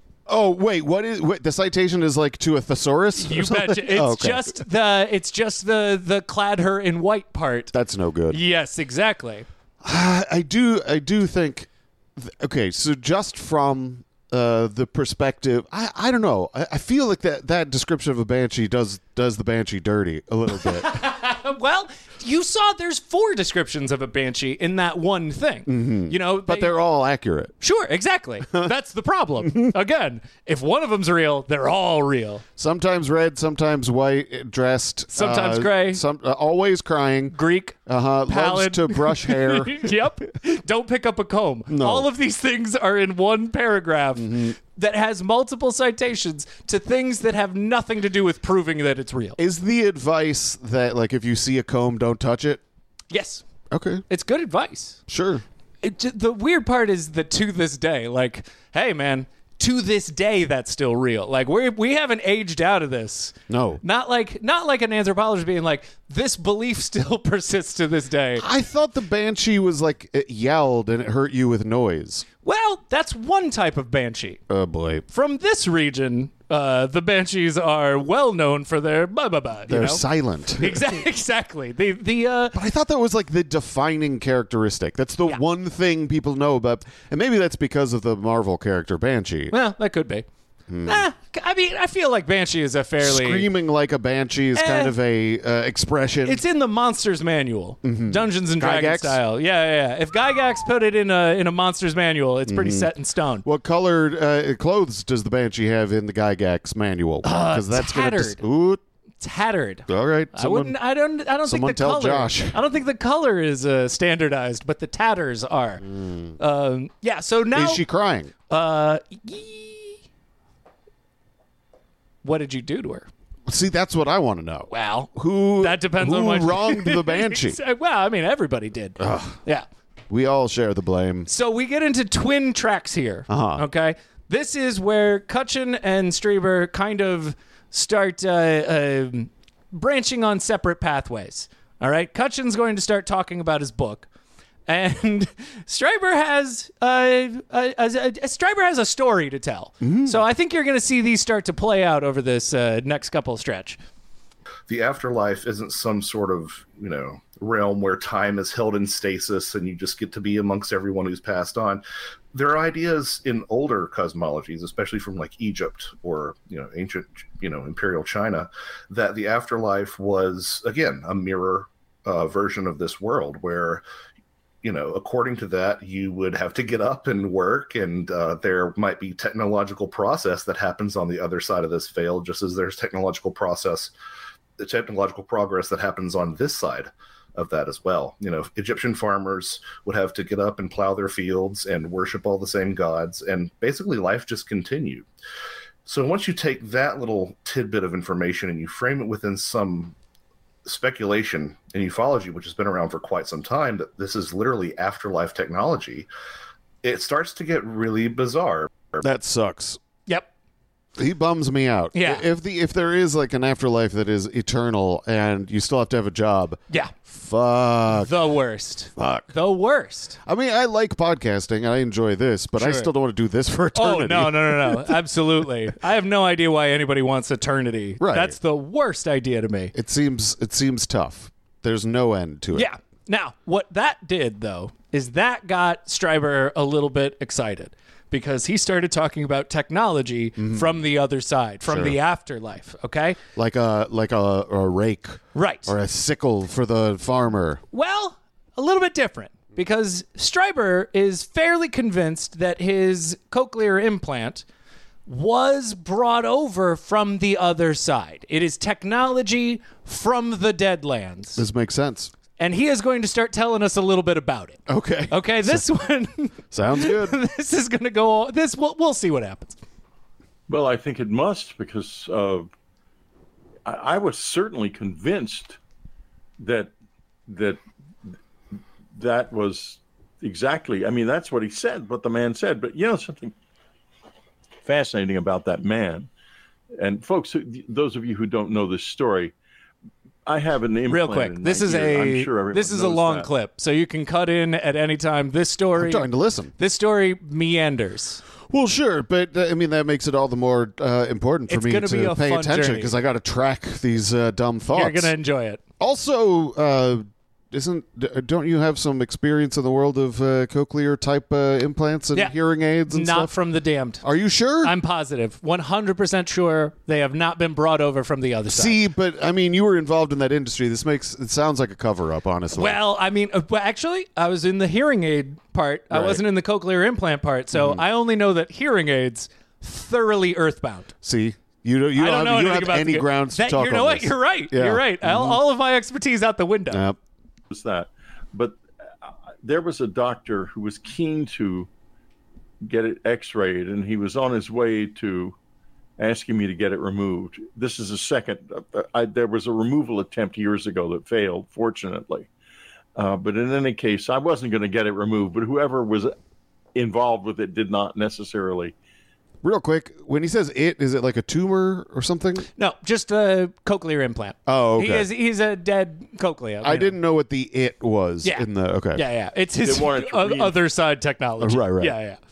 Oh wait, what is what, the citation is like to a thesaurus? You betcha. It's oh, okay. just the it's just the the clad her in white part. That's no good. Yes, exactly. Uh, I do I do think. Th- okay, so just from uh, the perspective, I, I don't know. I, I feel like that, that description of a banshee does does the banshee dirty a little bit. Well, you saw there's four descriptions of a banshee in that one thing. Mm-hmm. You know, they, but they're all accurate. Sure, exactly. That's the problem. Again, if one of them's real, they're all real. Sometimes red, sometimes white, dressed. Sometimes uh, gray. Some uh, always crying. Greek. Uh huh. Loves Pallid. to brush hair. Yep. Don't pick up a comb. No. All of these things are in one paragraph. Mm-hmm. That has multiple citations to things that have nothing to do with proving that it's real. Is the advice that, like, if you see a comb, don't touch it? Yes. Okay. It's good advice. Sure. It, the weird part is that to this day, like, hey, man, to this day, that's still real. Like, we we haven't aged out of this. No. Not like not like an anthropologist being like, this belief still persists to this day. I thought the banshee was like, it yelled and it hurt you with noise. Well, that's one type of banshee. Oh, boy. From this region, Uh, the Banshees are well known for their blah blah blah. They're you know? silent. Exactly. Exactly. The the. Uh, but I thought that was like the defining characteristic. That's the Yeah. one thing people know about, and maybe that's because of the Marvel character Banshee. well, that could be. Hmm. Eh, I mean, I feel like Banshee is a fairly. Screaming like a banshee is Eh. kind of a uh, expression. It's in the Monsters Manual, Mhm. Dungeons and Dragons Gygax? style. Yeah, yeah, yeah. If Gygax put it in a in a Monsters Manual, it's pretty Mhm. set in stone. What colored uh, clothes does the Banshee have in the Gygax manual? Uh, that's tattered. gonna. Ooh, Tattered. all right. I Someone, wouldn't. I don't. I don't think someone the tell color. Josh. I don't think the color is uh, standardized, but the tatters are. Um, yeah. So now is she crying? Uh, yee- what did you do to her? See, that's what I want to know. Well, Who that depends who on what wronged the Banshee? Well, I mean, everybody did. Yeah. We all share the blame. So we get into twin tracks here. Uh-huh. Okay. This is where Kutchin and Strieber kind of start uh, uh, branching on separate pathways. All right. Kutchin's going to start talking about his book. And Strieber has uh, a, a, a, Strieber has a story to tell. So I think you're going to see these start to play out over this uh, next couple stretch. The afterlife isn't some sort of, you know, realm where time is held in stasis and you just get to be amongst everyone who's passed on. There are ideas in older cosmologies, especially from like Egypt or, you know, ancient, you know, imperial China, that the afterlife was, again, a mirror uh, version of this world where, you know, according to that, you would have to get up and work, and uh, there might be technological process that happens on the other side of this veil, just as there's technological process, the technological progress that happens on this side of that as well. You know, Egyptian farmers would have to get up and plow their fields and worship all the same gods, and basically life just continued. So once you take that little tidbit of information and you frame it within some speculation in ufology, which has been around for quite some time, that this is literally afterlife technology, it starts to get really bizarre. That sucks. Yep. He bums me out. Yeah. If the if there is like an afterlife that is eternal and you still have to have a job, Yeah. fuck. The worst. Fuck. The worst. I mean, I like podcasting and I enjoy this, but I Sure. still don't want to do this for eternity. Oh, no, no, no, no. Absolutely. I have no idea why anybody wants eternity. Right. That's the worst idea to me. It seems it seems tough. There's no end to it. Yeah. Now, what that did, though, is that got Strieber a little bit excited because he started talking about technology from the other side, from Sure. the afterlife, okay? Like a like a, a rake. Right. Or a sickle for the farmer. Well, a little bit different because Strieber is fairly convinced that his cochlear implant was brought over from the other side. It is technology from the Deadlands. This makes sense. And he is going to start telling us a little bit about it. Okay. Okay, this one Sounds good. this is going to go this we'll, we'll see what happens. Well, I think it must, because uh, I, I was certainly convinced that that that was exactly. I mean, that's what he said, what the man said. But you know something fascinating about that man, and folks, those of you who don't know this story, I have an implant. Real quick, in this my is ear. a I'm sure everyone this is a knows long that. clip, so you can cut in at any time. This story I'm trying to listen. This story meanders. Well, sure, but uh, I mean that makes it all the more uh, important for It's me gonna to be a pay fun attention journey. because I got to track these uh, dumb thoughts. You're going to enjoy it. Also, uh, isn't d- don't you have some experience in the world of uh, cochlear type uh, implants and Yeah. hearing aids and Not stuff? from the damned. Are you sure? I'm positive, one hundred percent sure they have not been brought over from the other side. See, but I mean, you were involved in that industry. This makes it sounds like a cover up, honestly. Well, I mean, uh, well, actually, I was in the hearing aid part. I Right. wasn't in the cochlear implant part, so I only know that hearing aids thoroughly earthbound. See, you don't you I don't don't know have, you don't anything have about any the, grounds that, to talk You know on what? this. You're right. Yeah. You're right. All, Mhm. all of my expertise out the window. Yep. Was that, but uh, there was a doctor who was keen to get it x-rayed, and he was on his way to asking me to get it removed. This is a second. Uh, I, there was a removal attempt years ago that failed, fortunately. Uh, but in any case, I wasn't going to get it removed, but whoever was involved with it did not necessarily. Real quick, when he says it, is it like a tumor or something? No, just a cochlear implant. Oh, okay. He is, he's a dead cochlea. I you know. didn't know what the it was Yeah. in the okay. Yeah, yeah. It's his They wanted to o- read- other side technology. Uh, right, right. Yeah, yeah.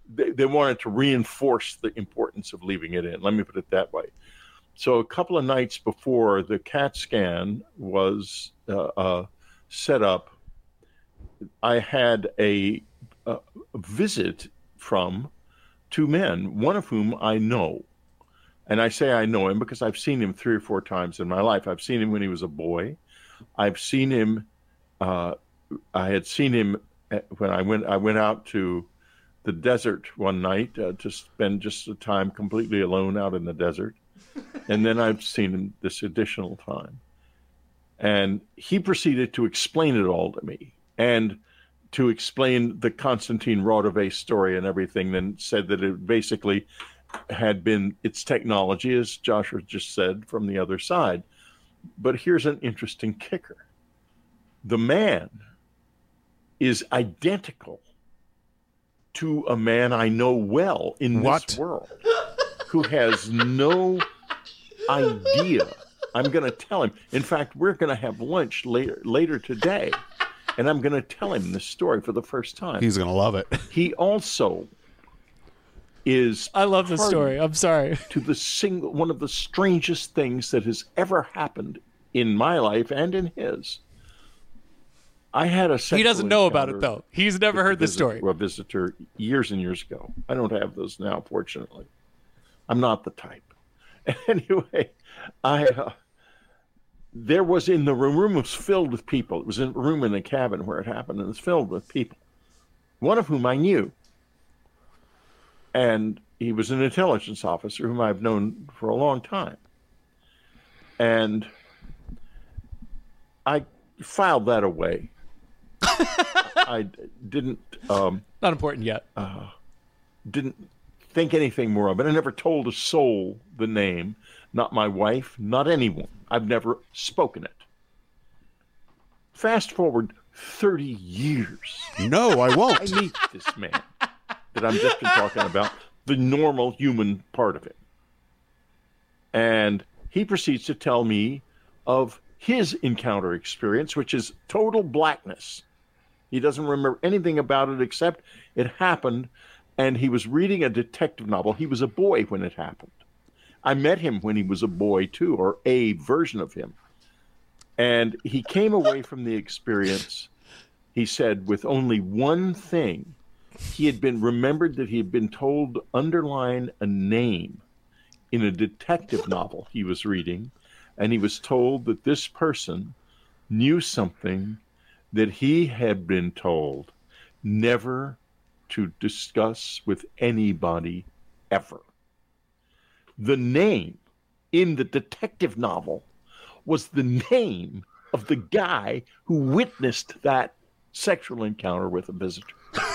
they, they wanted to reinforce the importance of leaving it in. Let me put it that way. So a couple of nights before the CAT scan was uh, uh, set up, I had a, a visit from two men, one of whom I know. And I say I know him because I've seen him three or four times in my life. I've seen him when he was a boy. I've seen him, uh, I had seen him when I went, I went out to the desert one night uh, to spend just a time completely alone out in the desert. And then I've seen him this additional time. And he proceeded to explain it all to me and to explain the Konstantin Rodovay story and everything, then said that it basically had been its technology, as Joshua just said, from the other side. But here's an interesting kicker. The man is identical to a man I know well in What? this world who has no idea. I'm going to tell him. In fact, we're going to have lunch later later today, and I'm going to tell him this story for the first time. He's going to love it. He also is. I love this party story. I'm sorry. To the single one of the strangest things that has ever happened in my life and in his. I had a. He doesn't know about it though. He's never heard this story. A visitor years and years ago. I don't have those now, fortunately. I'm not the type. Anyway, I uh, there was in the room. Room was filled with people. It was in a room in the cabin where it happened, and it was filled with people. One of whom I knew, and he was an intelligence officer whom I've known for a long time. And I filed that away. I didn't. Um, Not important yet. Uh, didn't think anything more of it. I never told a soul the name. Not my wife. Not anyone. I've never spoken it. Fast forward thirty years. No, I won't. I meet this man that I'm just been talking about, the normal human part of it. And he proceeds to tell me of his encounter experience, which is total blackness. He doesn't remember anything about it except it happened, and he was reading a detective novel. He was a boy when it happened. I met him when he was a boy, too, or a version of him. And he came away from the experience, he said, with only one thing. He had been remembered that he had been told to underline a name in a detective novel he was reading, and he was told that this person knew something that he had been told never to discuss with anybody ever. The name in the detective novel was the name of the guy who witnessed that sexual encounter with a visitor.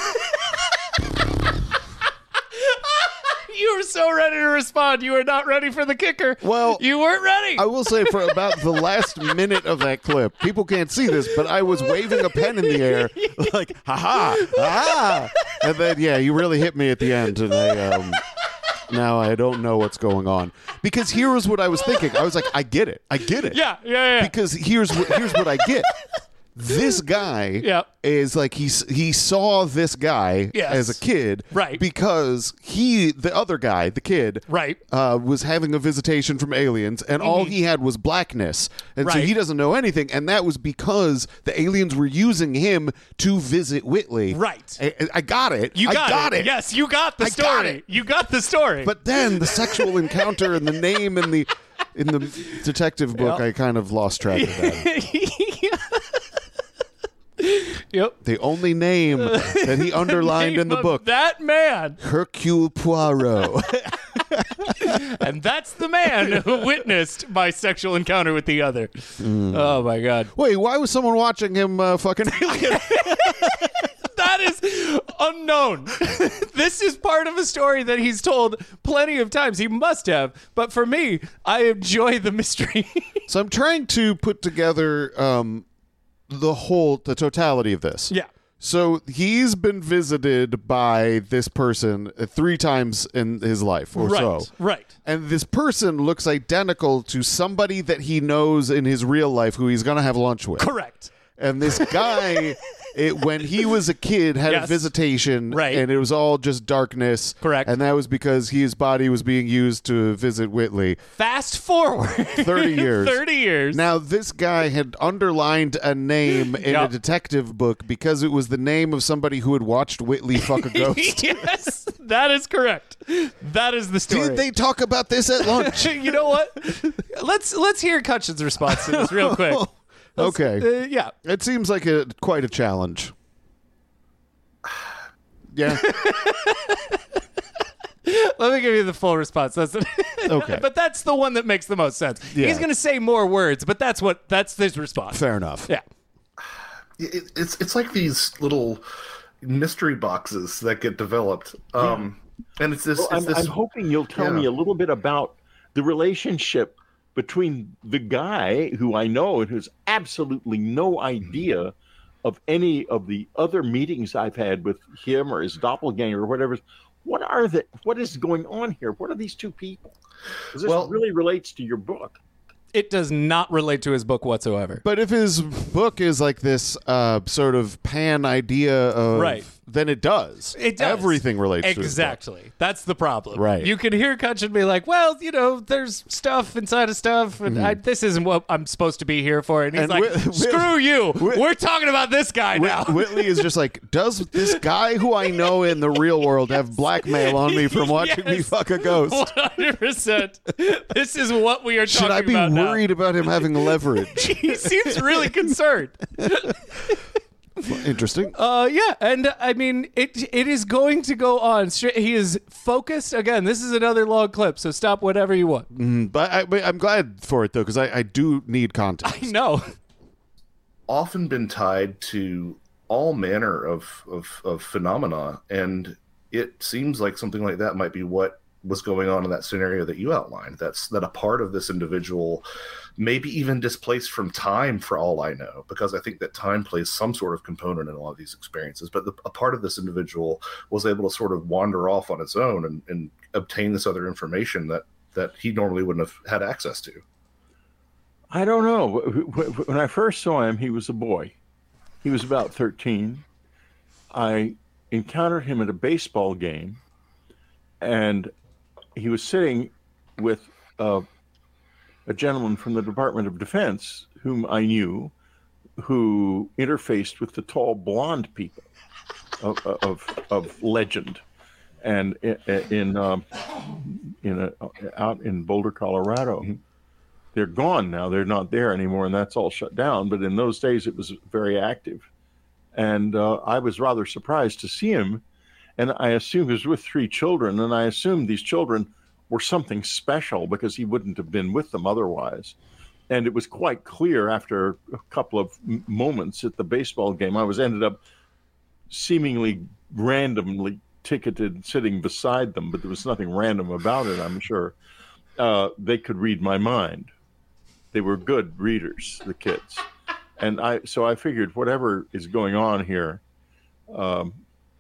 You were so ready to respond. You were not ready for the kicker. Well, you weren't ready. I will say for about the last minute of that clip, people can't see this, but I was waving a pen in the air like, ha-ha, ha-ha. And then, yeah, you really hit me at the end, and I, um, now I don't know what's going on. Because here was what I was thinking. I was like, I get it. I get it. Yeah, yeah, yeah. Because here's what, here's what I get. This guy yep. is like he he saw this guy yes. as a kid, right? Because he, the other guy, the kid, right, uh, was having a visitation from aliens, and mm-hmm. all he had was blackness, and right. so he doesn't know anything. And that was because the aliens were using him to visit Whitley. Right. I, I got it. You got, I got it. it. Yes, you got the I story. Got it. You got the story. But then the sexual encounter and the name and the in the detective book, yep. I kind of lost track of that. Yep. The only name that he underlined in the book. That man. Hercule Poirot. And that's the man who witnessed my sexual encounter with the other. Mm. Oh, my God. Wait, why was someone watching him uh, fucking alien? That is unknown. This is part of a story that he's told plenty of times. He must have. But for me, I enjoy the mystery. So I'm trying to put together... Um, the whole, the totality of this. Yeah. So he's been visited by this person three times in his life or right, so. Right. And this person looks identical to somebody that he knows in his real life who he's going to have lunch with. Correct. And this guy, it, when he was a kid, had Yes. a visitation, Right. and it was all just darkness. Correct. And that was because his body was being used to visit Whitley. Fast forward thirty years. thirty years. Now, this guy had underlined a name in Yep. a detective book because it was the name of somebody who had watched Whitley fuck a ghost. Yes, that is correct. That is the story. Did they talk about this at lunch? You know what? Let's let's hear Cutchin's response to this real quick. Let's- Okay. uh, yeah. It seems like a quite a challenge. Yeah. Let me give you the full response. That's Okay. But that's the one that makes the most sense. Yeah. He's going to say more words, but that's what that's his response. Fair enough. Yeah. It, it's it's like these little mystery boxes that get developed, um, and it's this. Well, it's I'm, this I'm hoping you'll tell yeah. me a little bit about the relationship between the guy who I know and who's absolutely no idea of any of the other meetings I've had with him or his doppelganger or whatever. What are the? What is going on here? What are these two people? 'Cause this Well- really relates to your book. It does not relate to his book whatsoever. But if his book is like this uh, sort of pan idea of, Right. then it does. It does. Everything relates to his book. Exactly. That's the problem. Right. You can hear Cutchin be like, well, you know, there's stuff inside of stuff, and I, this isn't what I'm supposed to be here for. And he's And like, Whit- Whit- screw you. Whit- We're talking about this guy Whit- now. Whitley is just like, does this guy who I know in the real world have blackmail on me from watching me Yes. fuck a ghost? one hundred percent. This is what we are Should talking I be about now. worried about him having leverage? He seems really concerned. Interesting. Uh, yeah, and I mean, it it is going to go on. Stra- He is focused. Again, this is another long clip, so stop whatever you want. Mm, but, I, but I'm glad for it, though, because I, I do need context. I know. often been tied to all manner of, of of phenomena, and it seems like something like that might be what was going on in that scenario that you outlined. That's that a part of this individual, maybe even displaced from time for all I know, because I think that time plays some sort of component in a lot of these experiences. But the, a part of this individual was able to sort of wander off on its own and, and obtain this other information that, that he normally wouldn't have had access to. I don't know. When I first saw him, he was a boy. He was about thirteen. I encountered him at a baseball game, and he was sitting with uh, a gentleman from the Department of Defense whom I knew, who interfaced with the tall blonde people of of, of legend, and in in, um, in a, out in Boulder, Colorado. They're gone now. They're not there anymore, and that's all shut down. But in those days, it was very active, and uh, I was rather surprised to see him. And I assumed he was with three children, and I assumed these children were something special because he wouldn't have been with them otherwise. And it was quite clear after a couple of m- moments at the baseball game, I was ended up seemingly randomly ticketed sitting beside them, but there was nothing random about it, I'm sure. Uh, they could read my mind. They were good readers, the kids. And I, so I figured whatever is going on here, um,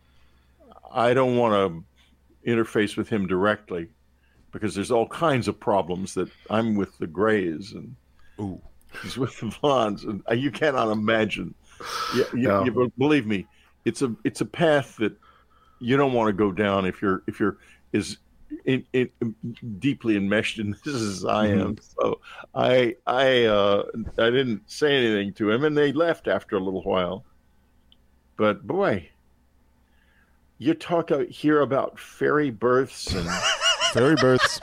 I don't want to interface with him directly because there's all kinds of problems that I'm with the Grays and Ooh. he's with the Vaughns, and you cannot imagine. You, you, No. you, believe me, it's a it's a path that you don't want to go down if you're if you're is in, in, deeply enmeshed in this as I am. Mm-hmm. So I I uh, I didn't say anything to him, and they left after a little while. But boy, you talk out here about fairy births and fairy births.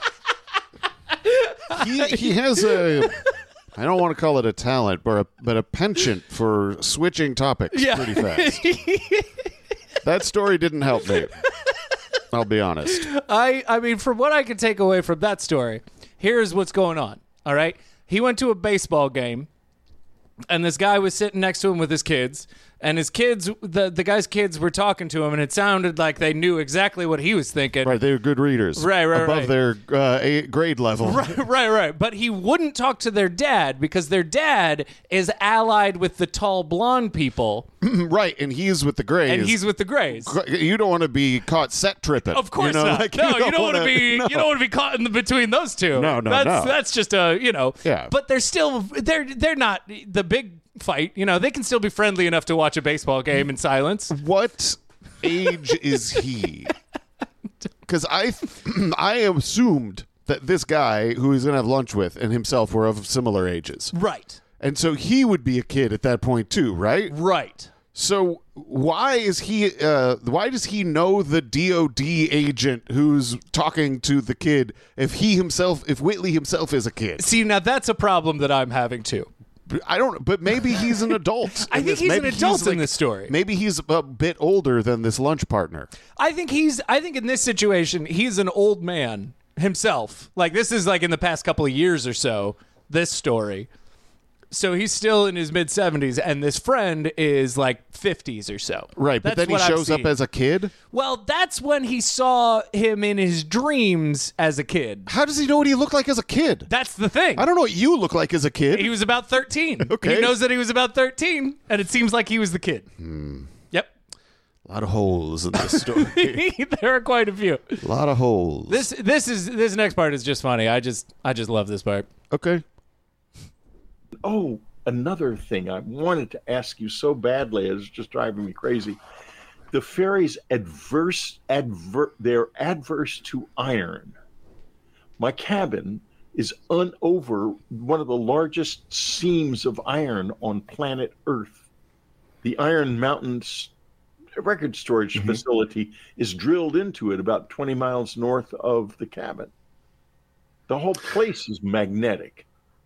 he he has a. I don't want to call it a talent, but a, but a penchant for switching topics Yeah. pretty fast. That story didn't help me. I'll be honest. I, I mean, from what I can take away from that story, here's what's going on. All right. He went to a baseball game, and this guy was sitting next to him with his kids, and his kids, the, the guy's kids were talking to him, and it sounded like they knew exactly what he was thinking. Right, they were good readers. Right, right, above right. their uh, a grade level. Right, right, right. But he wouldn't talk to their dad because their dad is allied with the tall blonde people. Right, and he's with the Grays. And he's with the Grays. You don't want to be caught set tripping. Of course you know? not. Like, no, you don't, want to wanna- be. no. You don't want to be caught in the, between those two. No, no, that's, no. That's just a you know. Yeah. But they're still they're they're not the big fight. You know, they can still be friendly enough to watch a baseball game in silence. What age is he? Because I, I assumed that this guy who he's going to have lunch with and himself were of similar ages. Right. And so he would be a kid at that point too, right? Right. So why is he? Uh, why does he know the D O D agent who's talking to the kid if he himself, if Whitley himself is a kid? See, now that's a problem that I'm having too. I don't, but maybe he's an adult. I think this. he's maybe an adult he's in like, this story. Maybe he's a bit older than this lunch partner. I think he's. I think in this situation, he's an old man himself. Like this is like in the past couple of years or so. This story. So he's still in his mid seventies, and this friend is like fifties or so. Right, but That's then he what I've shows up seen. as a kid? Well, that's when he saw him in his dreams as a kid. How does he know what he looked like as a kid? That's the thing. I don't know what you look like as a kid. He was about thirteen. Okay. He knows that he was about thirteen, and it seems like he was the kid. Hmm. Yep. A lot of holes in this story. There are quite a few. A lot of holes. This this is this next part is just funny. I just I just love this part. Okay. Oh, another thing I wanted to ask you so badly, it's just driving me crazy. The fairies adverse adver they're adverse to iron. My cabin is un over one of the largest seams of iron on planet Earth. The Iron Mountain record storage mm-hmm. facility is drilled into it about twenty miles north of the cabin. The whole place is magnetic.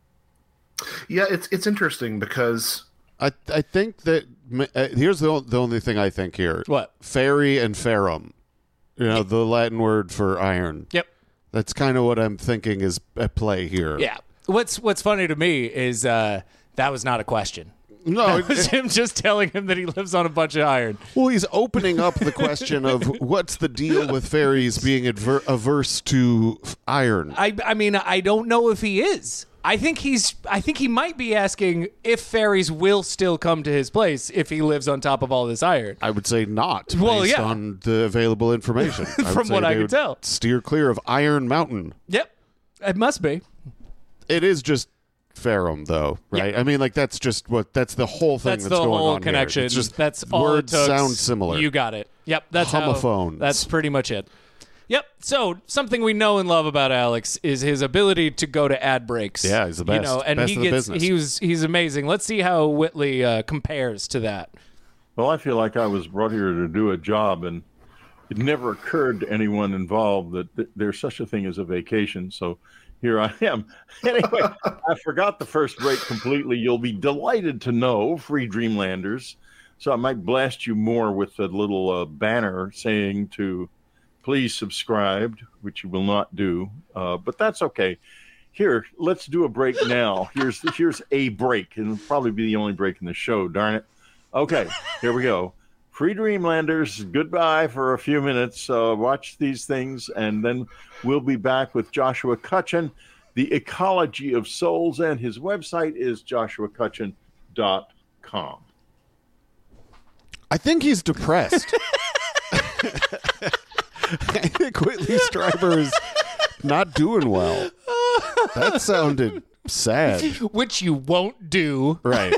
Yeah, it's it's interesting because I I think that uh, here's the the only thing I think here. What? Fairy and ferrum, you know, the Latin word for iron. Yep. That's kind of what I'm thinking is at play here. Yeah. What's What's funny to me is uh, that was not a question. No, it was him just telling him that he lives on a bunch of iron. Well, he's opening up the question of what's the deal with fairies being adver- averse to iron. I I mean I don't know if he is. I think he's. I think he might be asking if fairies will still come to his place if he lives on top of all this iron. I would say not. Well, based yeah. on the available information. I From what I could tell, steer clear of Iron Mountain. Yep, it must be. It is just ferrum, though, right? Yeah. I mean, like that's just what that's the whole thing that's, that's, the going whole on connection. Here. It's just that's all words it took. sound similar. You got it. Yep, that's homophones. How, that's pretty much it. Yep. So something we know and love about Alex is his ability to go to ad breaks. Yeah, he's the best. You know, and best he of the gets business. he was he's amazing. Let's see how Whitley uh, compares to that. Well, I feel like I was brought here to do a job, and it never occurred to anyone involved that th- there's such a thing as a vacation. So here I am. Anyway, I forgot the first break completely. You'll be delighted to know, free Dreamlanders. So I might blast you more with a little uh, banner saying to please subscribe, which you will not do, uh, but that's okay. Here, let's do a break now. Here's here's a break, and it'll probably be the only break in the show, darn it. Okay, here we go. Free Dreamlanders, goodbye for a few minutes. Uh, watch these things, and then we'll be back with Joshua Cutchin, The Ecology of Souls, and his website is joshua cutchin dot com. I think he's depressed. I think Whitley Strieber is not doing well. That sounded sad. Which you won't do. Right.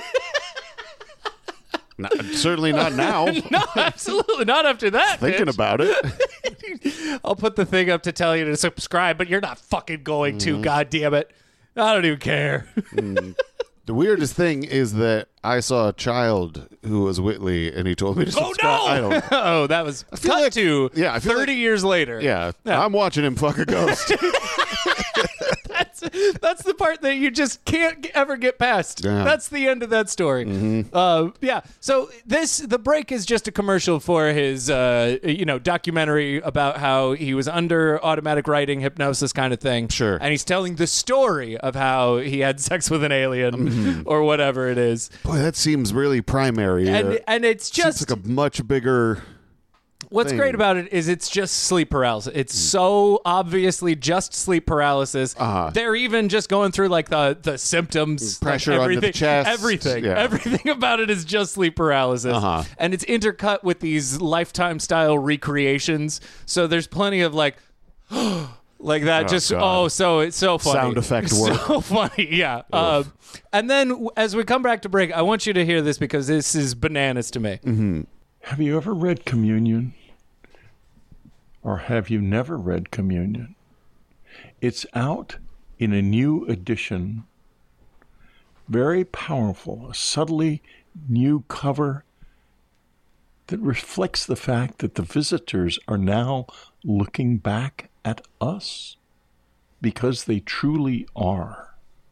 Not, certainly not now. No, absolutely not after that. Thinking bitch. about it. I'll put the thing up to tell you to subscribe, but you're not fucking going to. Mm. God damn it! I don't even care. Mm. The weirdest thing is that I saw a child who was Whitley, and he told me to subscribe. Oh no! I don't. Oh, that was cut like, to. Yeah, I feel thirty like, years later. Yeah, yeah, I'm watching him fuck a ghost. that's that's the part that you just can't g- ever get past. Yeah. That's the end of that story. Mm-hmm. Uh, yeah. So this the break is just a commercial for his uh, you know documentary about how he was under automatic writing hypnosis kind of thing. Sure. And he's telling the story of how he had sex with an alien Mm-hmm. or whatever it is. Boy, that seems really primary. And uh, and it's just seems like a much bigger. What's thing. great about it is it's just sleep paralysis. It's so obviously just sleep paralysis. Uh-huh. They're even just going through like the, the symptoms, Pressure like under everything, the chest. everything, Yeah. everything about it is just sleep paralysis, Uh-huh. and it's intercut with these Lifetime style recreations. So there's plenty of like. like that. Oh, just God. oh, so it's so funny. Sound effect work. So funny, yeah. Uh, and then w- as we come back to break, I want you to hear this because this is bananas to me. Mm-hmm. Have you ever read Communion? Or have you never read Communion? It's out in a new edition. Very powerful, a subtly new cover that reflects the fact that the visitors are now looking back at us because they truly are.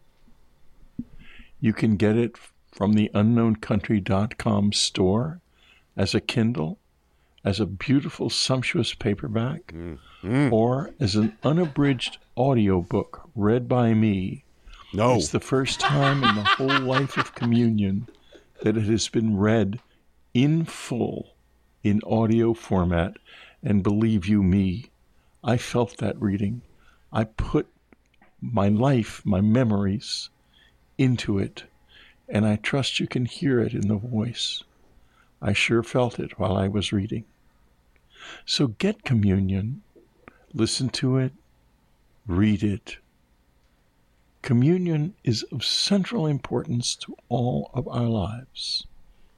You can get it from the unknown country dot com store as a Kindle, as a beautiful, sumptuous paperback, mm. or as an unabridged audiobook read by me. No. It's the first time in the whole life of Communion that it has been read in full in audio format, and believe you me, I felt that reading. I put my life, my memories into it, and I trust you can hear it in the voice. I sure felt it while I was reading. So get Communion, listen to it, read it. Communion is of central importance to all of our lives.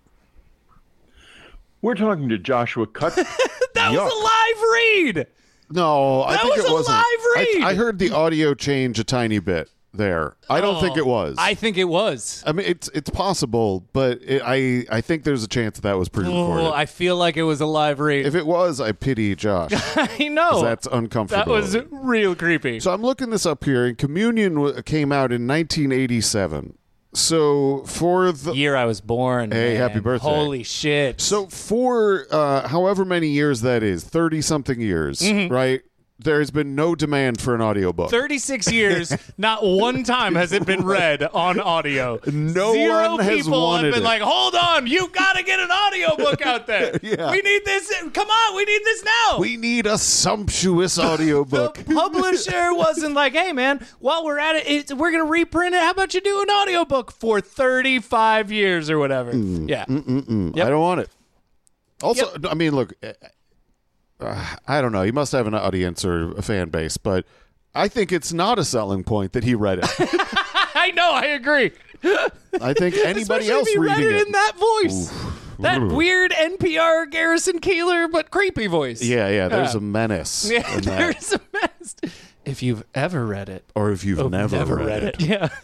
We're talking to Joshua Cut. That was a live read. No, I That think was it a wasn't. live I, read. I heard the audio change a tiny bit there. I don't think Oh, it was. I think it was. I mean, it's it's possible, but it, I I think there's a chance that that was pre-recorded. Oh, I feel like it was a live read. If it was, I pity Josh. I know. 'Cause that's uncomfortable. That was real creepy. So I'm looking this up here, and Communion w- came out in nineteen eighty-seven. So for the year I was born. Hey, man. happy birthday. Holy shit. So for uh, however many years that is, thirty-something years, Mhm. right? There's been no demand for an audiobook. thirty-six years, not one time has it been read on audio. No Zero one has people wanted have been it. like, hold on, you got to get an audiobook out there. Yeah. We need this. Come on, we need this now. We need a sumptuous audiobook. The publisher wasn't like, hey, man, while we're at it, it's, we're going to reprint it. How about you do an audiobook for thirty-five years or whatever? Mm. Yeah. Mm-mm-mm. Yep. I don't want it. Also, I mean, look, uh, I don't know. He must have an audience or a fan base, but I think it's not a selling point that he read it. I know, I agree. I think anybody Especially else if he reading read it, it in that voice. That Oof. weird N P R Garrison Keillor, but creepy voice. Yeah, yeah. There's Yeah. a menace. Yeah, in that. there's a mess. If you've ever read it. Or if you've Oh, never, never read, read it. it. Yeah.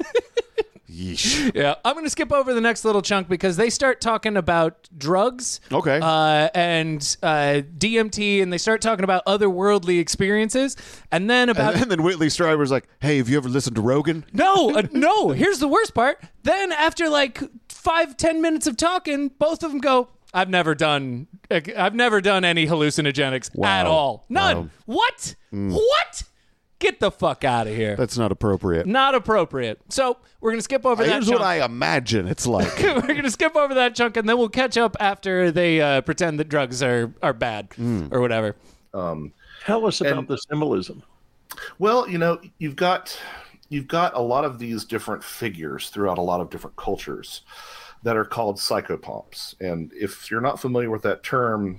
Yeesh. Yeah, I'm going to skip over the next little chunk because they start talking about drugs. Okay. Uh, and uh, D M T, and they start talking about otherworldly experiences. And then about. And, and then Whitley Strieber's like, hey, have you ever listened to Rogan? No, uh, no. Here's the worst part. Then after like five, ten minutes of talking, both of them go, I've never done, I've never done any hallucinogenics Wow. at all. None. Wow. What? Mm. What? Get the fuck out of here. That's not appropriate. Not appropriate. So we're going to skip over that Here's chunk. what I imagine it's like. We're going to skip over that chunk, and then we'll catch up after they uh, pretend that drugs are, are bad Mm. or whatever. Um, Tell us about and- the symbolism. Well, you know, you've got you've got a lot of these different figures throughout a lot of different cultures that are called psychopomps. And if you're not familiar with that term,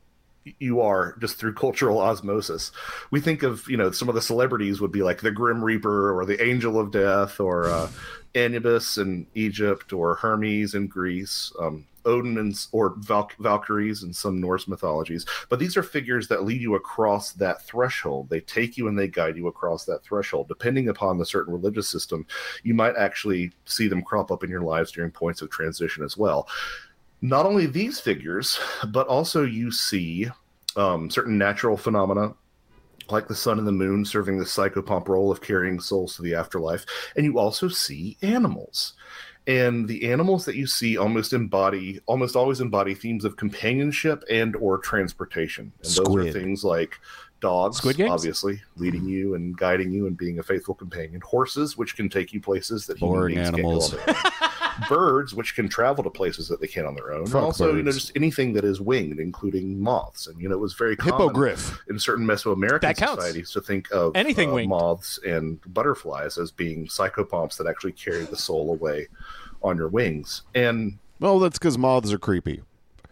you are just through cultural osmosis. We think of, you know, some of the celebrities would be like the Grim Reaper or the Angel of Death or uh, Anubis in Egypt or Hermes in Greece, um, Odin and, or Val- Valkyries in some Norse mythologies. But these are figures that lead you across that threshold. They take you and they guide you across that threshold. Depending upon the certain religious system, you might actually see them crop up in your lives during points of transition as well. Not only these figures, but also you see um, certain natural phenomena like the sun and the moon serving the psychopomp role of carrying souls to the afterlife. And you also see animals. And the animals that you see almost embody, almost always embody themes of companionship and or transportation. And those Squid. are things like dogs, Squid Games? obviously, leading you and guiding you and being a faithful companion. Horses, which can take you places that human Boring beings animals. can't go on their own. Birds, which can travel to places that they can't on their own. Fuck and also, you know, birds. just anything that is winged, including moths. And, you know, it was very common Hippogriff. in certain Mesoamerican That counts. societies to think of Anything uh, winged. moths and butterflies as being psychopomps that actually carry the soul away on your wings. And Well, that's because moths are creepy.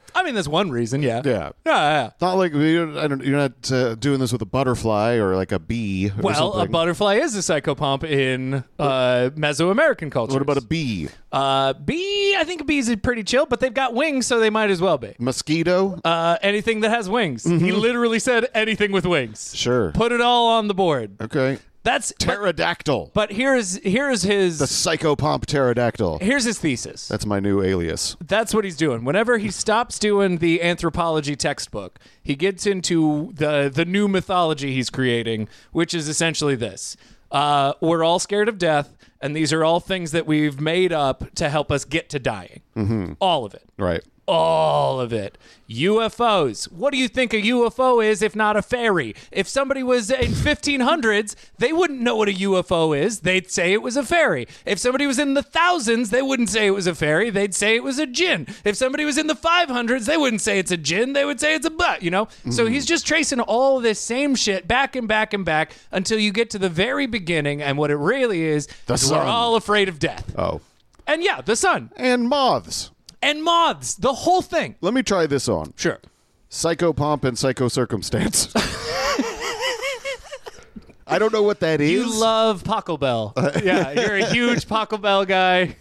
I mean, that's one reason, yeah. Yeah. Yeah, yeah. Not like you're, I don't, you're not uh, doing this with a butterfly or like a bee. Or Well, something. a butterfly is a psychopomp in uh, Mesoamerican culture. What about a bee? Uh, bee, I think bees are pretty chill, but they've got wings, so they might as well be. Mosquito? Uh, anything that has wings. Mm-hmm. He literally said anything with wings. Sure. Put it all on the board. Okay. That's Pterodactyl. But, but here's here's his The psychopomp pterodactyl. here's his thesis. That's my new alias. That's what he's doing. Whenever he stops doing the anthropology textbook, he gets into the the new mythology he's creating, which is essentially this. Uh, we're all scared of death, and these are all things that we've made up to help us get to dying. Mm-hmm. All of it. Right. All of it. U F Os. What do you think a U F O is if not a fairy? If somebody was in fifteen hundreds, they wouldn't know what a U F O is. They'd say it was a fairy. If somebody was in the thousands, they wouldn't say it was a fairy. They'd say it was a djinn. If somebody was in the five hundreds, they wouldn't say it's a djinn. They would say it's a butt, you know? Mm. So he's just tracing all this same shit back and back and back until you get to the very beginning, and what it really is The is sun. we're all afraid of death. Oh. And yeah, the sun. And moths. And moths. The whole thing. Let me try this on. Sure. Psychopomp and psychocircumstance. I don't know what that is. You love Paco Bell. Yeah, you're a huge Paco Bell guy.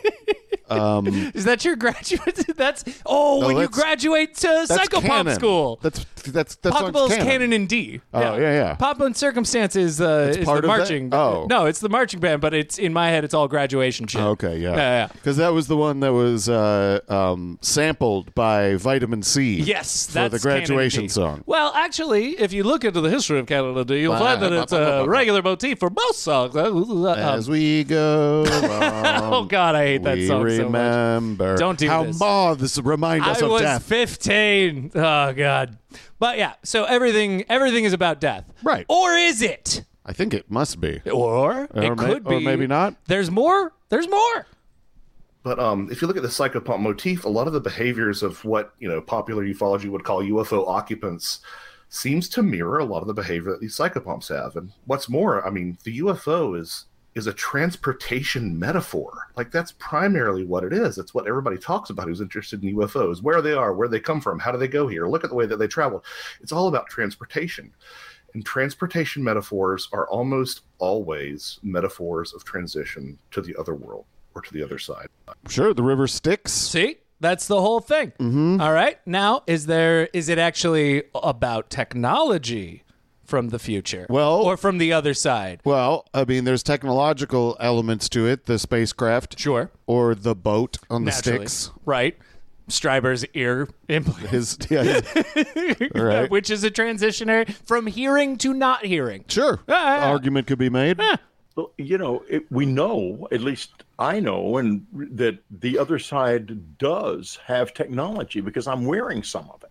Um, is that your graduate? That's oh, no, when you that's- graduate to That's Psychopomp canon. school. That's that's that's Paco song's Bell's canon. canon in D. Oh, yeah, yeah. Papa and Circumstance is, uh, It's is part the of that? marching. Oh. No, it's the marching band, but it's in my head. It's all graduation shit. Okay, yeah. Yeah, yeah. Because that was the one that was uh, um, sampled by Vitamin C. Yes, for that's the graduation canon D. song. Well, actually, if you look into the history of Canada D, you'll find that it's a regular motif for most songs. Um, As we go along, oh God, I hate that we song so much. remember Don't do how this. moths remind us I of was death. fifteen. Oh God. But yeah, so everything everything is about death. Right. Or is it? I think it must be. Or it Or may- could be. or maybe not. There's more. There's more. But um, if you look at the psychopomp motif, a lot of the behaviors of what you know popular ufology would call U F O occupants seems to mirror a lot of the behavior that these psychopomps have. And what's more, I mean, the U F O is is a transportation metaphor. Like that's primarily what it is. It's what everybody talks about who's interested in U F Os, where they are, where they come from, how do they go here? Look at the way that they travel. It's all about transportation. And transportation metaphors are almost always metaphors of transition to the other world or to the other side. Sure, the river Styx. See? That's the whole thing. Mm-hmm. All right. Now, is there is it actually about technology from the future? Well- or from the other side? Well, I mean, there's technological elements to it. The spacecraft. Sure. Or the boat on the Naturally. Styx. Right. Stryber's ear implant. His, yeah, his- right. Which is a transitionary from hearing to not hearing. Sure. Ah, ah. Argument could be made. Well, you know, it, we know, at least I know, and that the other side does have technology because I'm wearing some of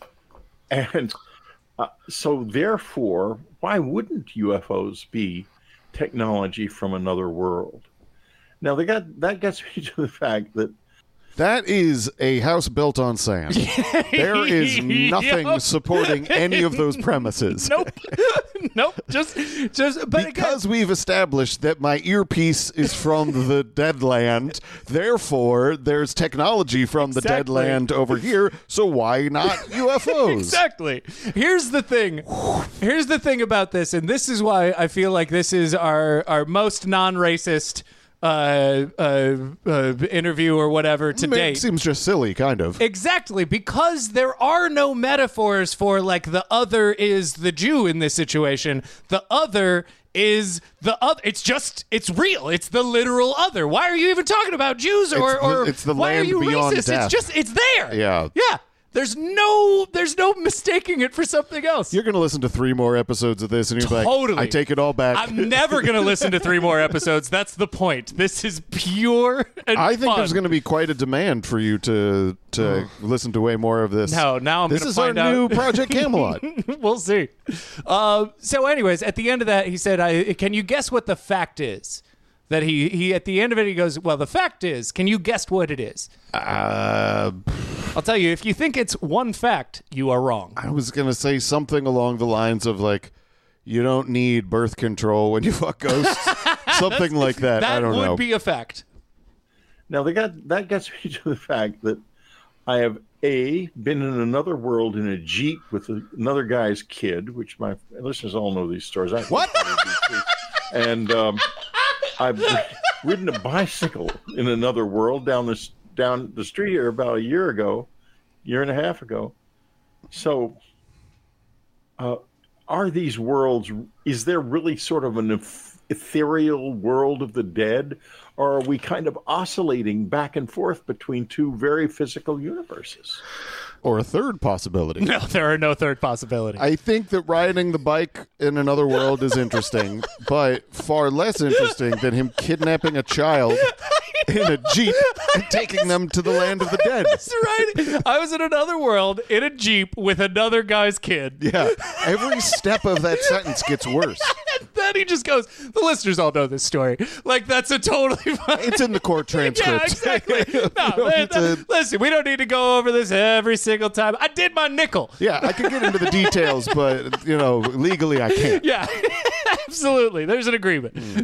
it. And uh, so therefore, why wouldn't U F Os be technology from another world? Now, they got, that gets me to the fact that That is a house built on sand. There is nothing Yep. supporting any of those premises. Nope. nope. Just, just, but Because again, we've established that my earpiece is from the dead land, therefore there's technology from the dead Exactly. land over here, so why not U F Os? Exactly. Here's the thing. Here's the thing about this, and this is why I feel like this is our our most non-racist uh, uh, uh, interview or whatever to I mean, date. It seems just silly, kind of. Exactly, because there are no metaphors for like the other is the Jew in this situation. The other is the other. It's just, it's real. It's the literal other. Why are you even talking about Jews or, It's the- or it's the why land are you beyond racist? death. It's just, it's there. Yeah. Yeah. There's no, there's no mistaking it for something else. You're going to listen to three more episodes of this, and you're Totally. like, I take it all back. I'm never going to listen to three more episodes. That's the point. This is pure and I think fun. there's going to be quite a demand for you to to listen to way more of this. No, now I'm This gonna is our find out. new Project Camelot. We'll see. Uh, so, anyways, at the end of that, he said, I, "Can you guess what the fact is?" That he he at the end of it, he goes, "Well, the fact is, can you guess what it is?" uh, I'll tell you. If you think it's one fact, you are wrong. I was going to say something along the lines of like, you don't need birth control when you fuck ghosts. Something like that. That I don't would know. be a fact. Now they got that gets me to the fact that I have A, been in another world in a Jeep with a, another guy's kid, which my listeners all know these stories. I What? And um, I've ridden a bicycle in another world down the, down the street here about a year ago, year and a half ago. So uh, are these worlds, is there really sort of an ethereal world of the dead? Or are we kind of oscillating back and forth between two very physical universes? Or a third possibility. No, there are no third possibilities. I think that riding the bike in another world is interesting, but far less interesting than him kidnapping a child in a Jeep and taking them to the land of the dead. That's right. I was in another world in a Jeep with another guy's kid. Yeah. Every step of that sentence gets worse. Then he just goes, the listeners all know this story. Like, that's a totally fine. It's in the court transcript. Yeah, exactly. No, man, to... listen, we don't need to go over this every single time. I did my nickel. Yeah, I could get into the details, but, you know, legally I can't. Yeah, absolutely. There's an agreement. Mm.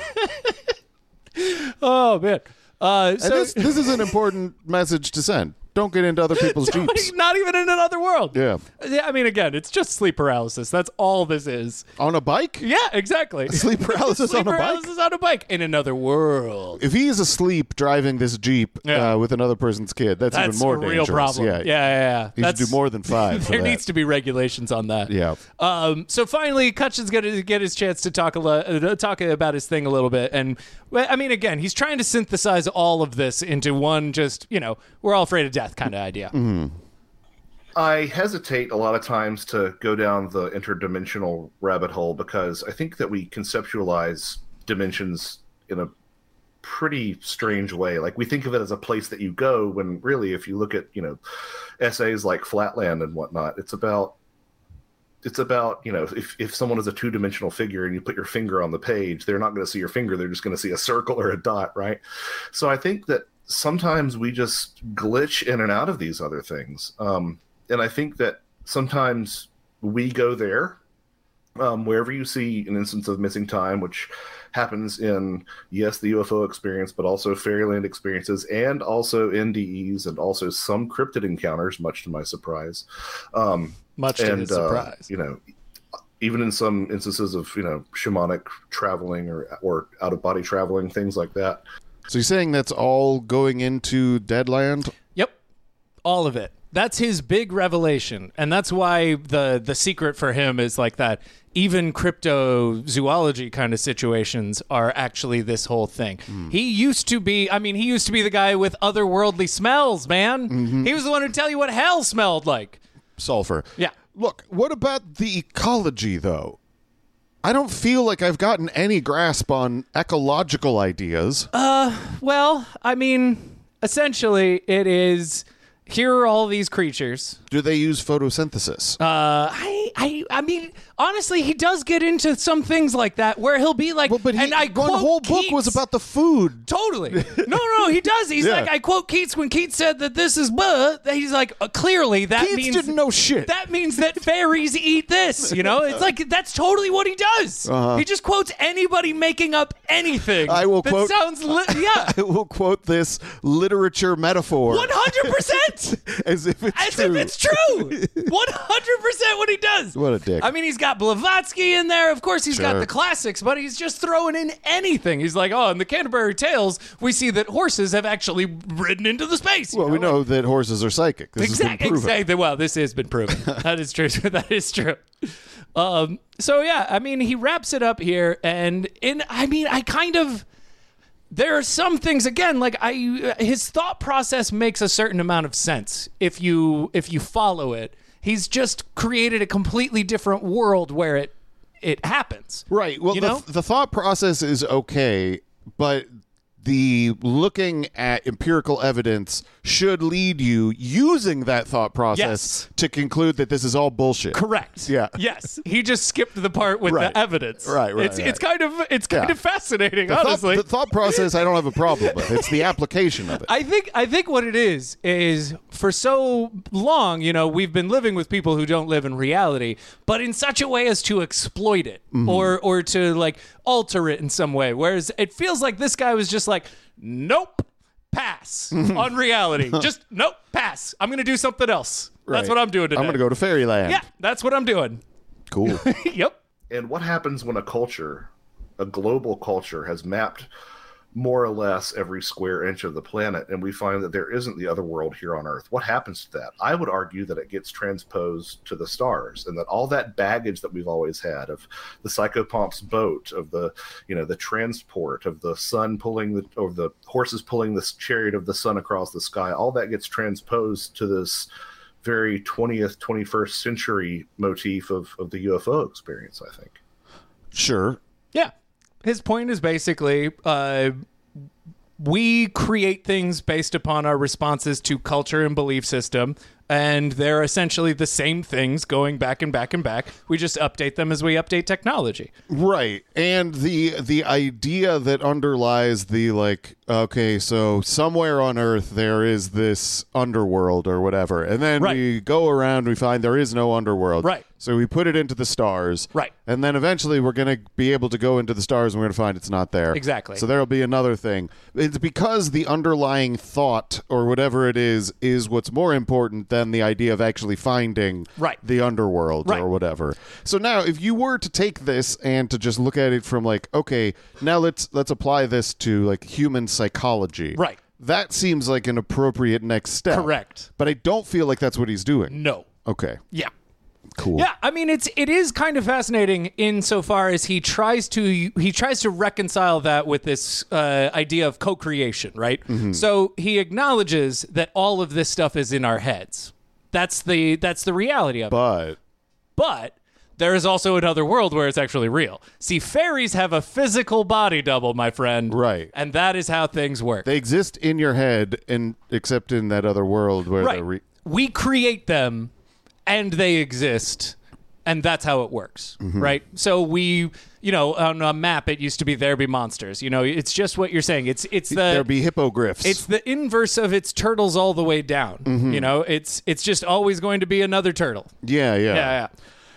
Oh, man. Uh, so this, this is an important message to send. Don't get into other people's Jeeps. Not even in another world. Yeah. Yeah, I mean, again, it's just sleep paralysis. That's all this is. On a bike? Yeah, exactly. Sleep paralysis sleep on a paralysis bike? on a bike in another world. If he is asleep driving this Jeep Yeah. uh, with another person's kid, that's, That's even more a real dangerous. problem. Yeah, Yeah, yeah, yeah. He That's- should do more than five. for There that. needs to be regulations on that. Yeah. Um, so finally, Kutchin's going to get his chance to talk a lo- uh, talk about his thing a little bit. And, well, I mean, again, he's trying to synthesize all of this into one just, you know, we're all afraid of death kind of idea. Mm-hmm. I hesitate a lot of times to go down the interdimensional rabbit hole because I think that we conceptualize dimensions in a pretty strange way. Like, we think of it as a place that you go when really, if you look at, you know, essays like Flatland and whatnot, it's about it's about, you know, if, if someone is a two-dimensional figure and you put your finger on the page, they're not going to see your finger. They're just going to see a circle or a dot, right? So I think that sometimes we just glitch in and out of these other things. Um, and I think that sometimes we go there. Um, wherever you see an instance of missing time, which happens in, yes, the U F O experience, but also Fairyland experiences, and also N D Es, and also some cryptid encounters, much to my surprise. Um, much to and, his surprise. Uh, you know, even in some instances of, you know, shamanic traveling or or out of body traveling, things like that. So you're saying that's all going into Deadland? Yep. All of it. That's his big revelation. And that's why the the secret for him is like that. Even cryptozoology kind of situations are actually this whole thing. Mm. He used to be, I mean, he used to be the guy with otherworldly smells, man. Mm-hmm. He was the one who'd tell you what hell smelled like. Sulfur. Yeah. Look, what about the ecology, though? I don't feel like I've gotten any grasp on ecological ideas. Uh, well, I mean, essentially it is, here are all these creatures. Do they use photosynthesis? Uh, I, I, I mean, honestly, he does get into some things like that where he'll be like, well, but he, and I one quote whole book Keats. was about the food. Totally. No, no, no, he does. He's Yeah. like, I quote Keats when Keats said that this is blah. He's like, uh, clearly that Keats means didn't know shit. That means that fairies eat this. You know, it's like that's totally what he does. Uh-huh. He just quotes anybody making up anything. I will that quote. Sounds li- yeah. I will quote this literature metaphor. One hundred percent. As if it's As true. if it's true. One hundred percent what he does. What a dick. I mean, he's got Blavatsky in there. Of course, he's got Sure. the classics, but he's just throwing in anything. He's like, oh, in the Canterbury Tales, we see that horses have actually ridden into the space. Well, you we know, know like- that horses are psychic. This has Exactly. been proven. Exactly. Well, this has been proven. That is true. That is true. Um, so yeah, I mean, he wraps it up here, and in I mean, I kind of. There are some things again, like I, his thought process makes a certain amount of sense if you if you follow it. He's just created a completely different world where it it happens. Right. Well, You the, know? the thought process is okay, but the looking at empirical evidence should lead you, using that thought process, Yes. to conclude that this is all bullshit. Correct. Yeah. Yes. He just skipped the part with Right. the evidence. Right, right, It's right. it's kind of it's kind Yeah. of fascinating, The thought, honestly. the thought process, I don't have a problem with. It's the application of it. I think I think what it is is for so long, you know, we've been living with people who don't live in reality, but in such a way as to exploit it Mm-hmm. or or to like alter it in some way. Whereas it feels like this guy was just like, nope. pass on reality. Just nope, pass. I'm gonna do something else. Right. That's what I'm doing today. I'm going to go to Fairyland. Yeah, that's what I'm doing. Cool. Yep. And what happens when a culture, a global culture, has mapped more or less every square inch of the planet, and we find that there isn't the other world here on Earth? What happens to that? I would argue that it gets transposed to the stars, and that all that baggage that we've always had of the Psychopomp's boat, of the, you know, the transport, of the sun pulling the, or the horses pulling this chariot of the sun across the sky, all that gets transposed to this very twentieth, twenty-first century motif of, of the U F O experience, I think. Sure. Yeah. His point is basically uh, we create things based upon our responses to culture and belief system, and they're essentially the same things going back and back and back. We just update them as we update technology. Right. And the the idea that underlies the, like, okay, so somewhere on Earth there is this underworld or whatever, and then Right. we go around, we find there is no underworld. Right. So we put it into the stars. Right. And then eventually we're going to be able to go into the stars and we're going to find it's not there. Exactly. So there'll be another thing. It's because the underlying thought or whatever it is is what's more important than the idea of actually finding Right. the underworld Right. or whatever. So now if you were to take this and to just look at it from like, okay, now let's let's apply this to like human psychology. Right. That seems like an appropriate next step. Correct. But I don't feel like that's what he's doing. No. Okay. Yeah. Cool. Yeah, I mean it's it is kind of fascinating insofar as he tries to he tries to reconcile that with this uh, idea of co-creation, right? Mm-hmm. So he acknowledges that all of this stuff is in our heads. That's the that's the reality of it. But But there is also another world where it's actually real. See, fairies have a physical body double, my friend. Right. And that is how things work. they exist in your head, and except in that other world where Right. they're re- We create them and they exist, and that's how it works, Mm-hmm. right? So we, you know, on a map it used to be there be monsters. You know, it's just what you're saying. It's it's the there be hippogriffs. it's the inverse of its turtles all the way down. Mm-hmm. You know, it's it's just always going to be another turtle. yeah, yeah. Yeah, yeah.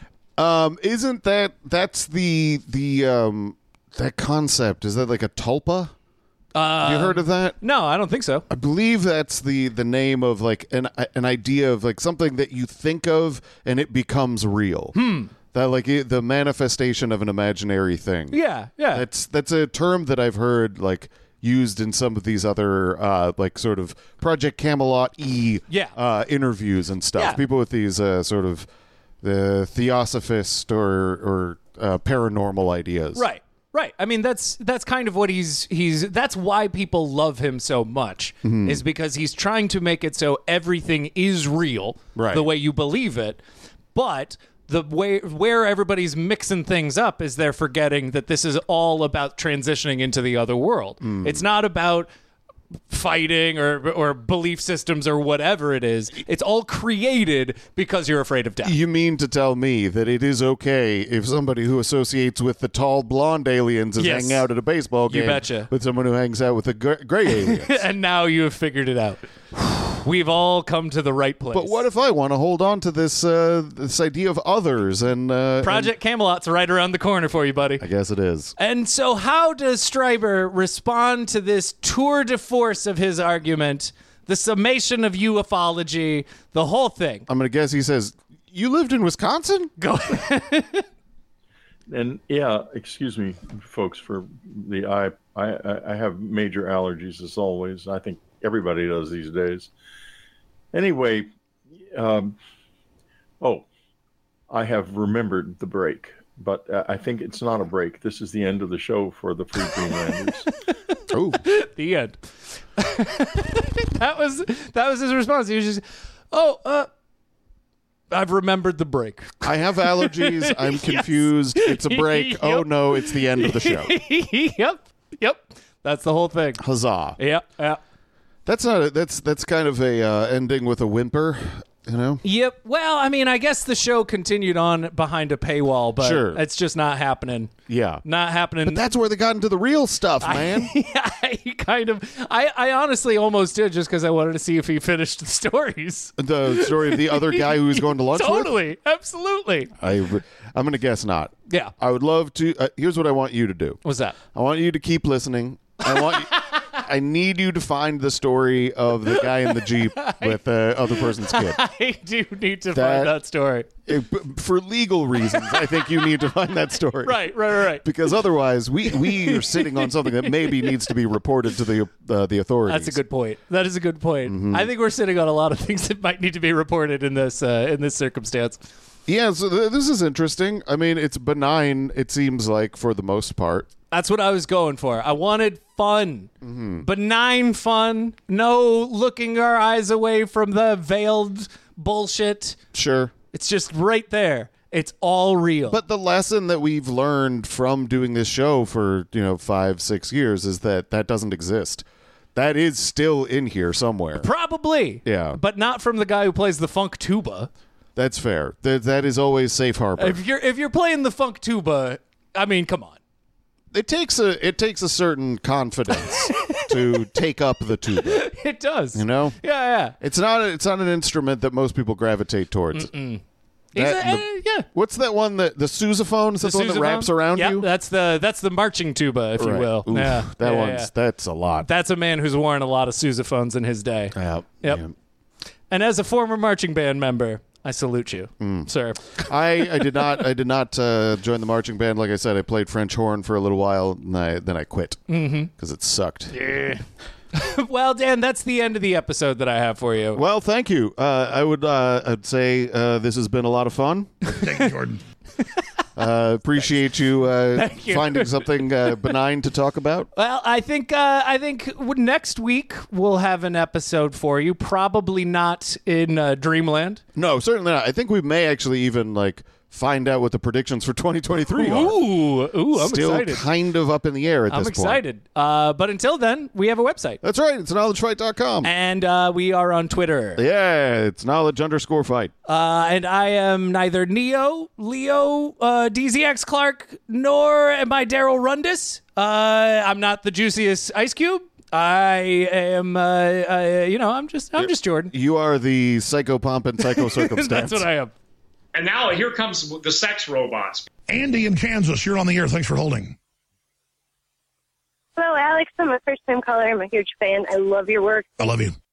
Um, isn't that that's the the um that concept? Is that like a tulpa? Uh, Have you heard of that? No, I don't think so. I believe that's the the name of like an an idea of like something that you think of and it becomes real. Hmm. That like it, the manifestation of an imaginary thing. Yeah, yeah. That's that's a term that I've heard like used in some of these other uh, like sort of Project Camelot e Yeah. uh, interviews and stuff. Yeah. People with these uh, sort of the theosophist or or uh, paranormal ideas. Right. Right. I mean, that's that's kind of what he's he's that's why people love him so much Mm-hmm. is because he's trying to make it so everything is real Right. the way you believe it, but the way where everybody's mixing things up is they're forgetting that this is all about transitioning into the other world. Mm. It's not about fighting or or belief systems or whatever it is. It's all created because you're afraid of death. You mean to tell me that it is okay if somebody who associates with the tall blonde aliens is Yes. hanging out at a baseball You game betcha. with someone who hangs out with the gr- gray aliens? And now you have figured it out. We've all come to the right place. But what if I want to hold on to this uh, this idea of others and uh, Project Camelot's right around the corner for you, buddy. and I guess it is. And so how does Stryber respond to this tour de force of his argument, the summation of ufology, the whole thing? I'm gonna guess he says, "You lived in Wisconsin?" Go And yeah, excuse me, folks, for the I I I have major allergies as always. I think everybody does these days. Anyway, um, oh, I have remembered the break, but uh, I think it's not a break. This is the end of the show for the Free Greenlanders. Oh, the end. that was that was his response. He was just, oh, uh, I've remembered the break. I have allergies. I'm confused. It's a break. Oh Yep. no, it's the end of the show. Yep, yep. That's the whole thing. Huzzah! Yep, yep. That's not. A, that's that's kind of a uh, ending with a whimper. You know. Yep. Well, I mean, I guess the show continued on behind a paywall, but Sure. it's just not happening. Yeah. Not happening. But that's where they got into the real stuff, man. yeah, I kind of. I, I honestly almost did just because I wanted to see if he finished the stories. The story of the other guy who was going to lunch with? Totally. Absolutely. I, I'm going to guess not. Yeah. I would love to. Uh, here's what I want you to do. What's that? I want you to keep listening. I want you, I need you to find the story of the guy in the Jeep with the other person's kid. I do need to That- find that story. It- for legal reasons, I think you need to find that story. Right, right, right. Because otherwise, we, we are sitting on something that maybe needs to be reported to the uh, the authorities. That's a good point. That is a good point. Mm-hmm. I think we're sitting on a lot of things that might need to be reported in this uh, in this circumstance. Yeah, so th- this is interesting. I mean, it's benign, it seems like, for the most part. That's what I was going for. I wanted fun, Mm-hmm. benign fun. No looking our eyes away from the veiled bullshit. Sure. It's just right there. It's all real. But the lesson that we've learned from doing this show for, you know, five, six years is that that doesn't exist. That is still in here somewhere. Probably. Yeah. But not from the guy who plays the funk tuba. That's fair. That, that is always safe harbor. If you're if you're playing the funk tuba, I mean, come on. It takes a it takes a certain confidence to take up the tuba. It does. You know? Yeah, yeah. It's not it's not an instrument that most people gravitate towards. Mm-mm. That- He's a- the- uh, yeah. What's that one that the sousaphone? Is that the, one that sousaphone? wraps around Yep, you? That's the that's the marching tuba, if you Right. will. Oof, yeah, that yeah, one's yeah. that's a lot. That's a man who's worn a lot of sousaphones in his day. Yep. Yep. Yep. And as a former marching band member, I salute you, Mm. sir. I, I did not I did not uh, join the marching band. Like I said, I played French horn for a little while, and I, then I quit because Mm-hmm. it sucked. Yeah. Well, Dan, that's the end of the episode that I have for you. Well, thank you. Uh, I would uh, I'd say uh, this has been a lot of fun. Thank you, Jordan. Uh, appreciate you, uh, Thank you. finding something uh, benign to talk about. Well, I think uh, I think w- next week we'll have an episode for you. Probably not in uh, Dreamland. No, certainly not. I think we may actually even like find out what the predictions for twenty twenty-three are. Ooh, ooh, I'm Still excited. kind of up in the air at I'm this point. excited. Uh, but until then, we have a website. That's right. It's knowledge fight dot com. And uh, we are on Twitter. Yeah, it's knowledge underscore fight. Uh, and I am neither Neo, Leo, uh, D Z X Clark, nor am I Daryl Rundis. Uh, I'm not the juiciest Ice Cube. I am, uh, uh, you know, I'm just, I'm just Jordan. You are the psychopomp and psycho circumstance. That's what I am. And now here comes the sex robots. Andy in Kansas, you're on the air. Thanks for holding. Hello, Alex. I'm a first-time caller. I'm a huge fan. I love your work. I love you.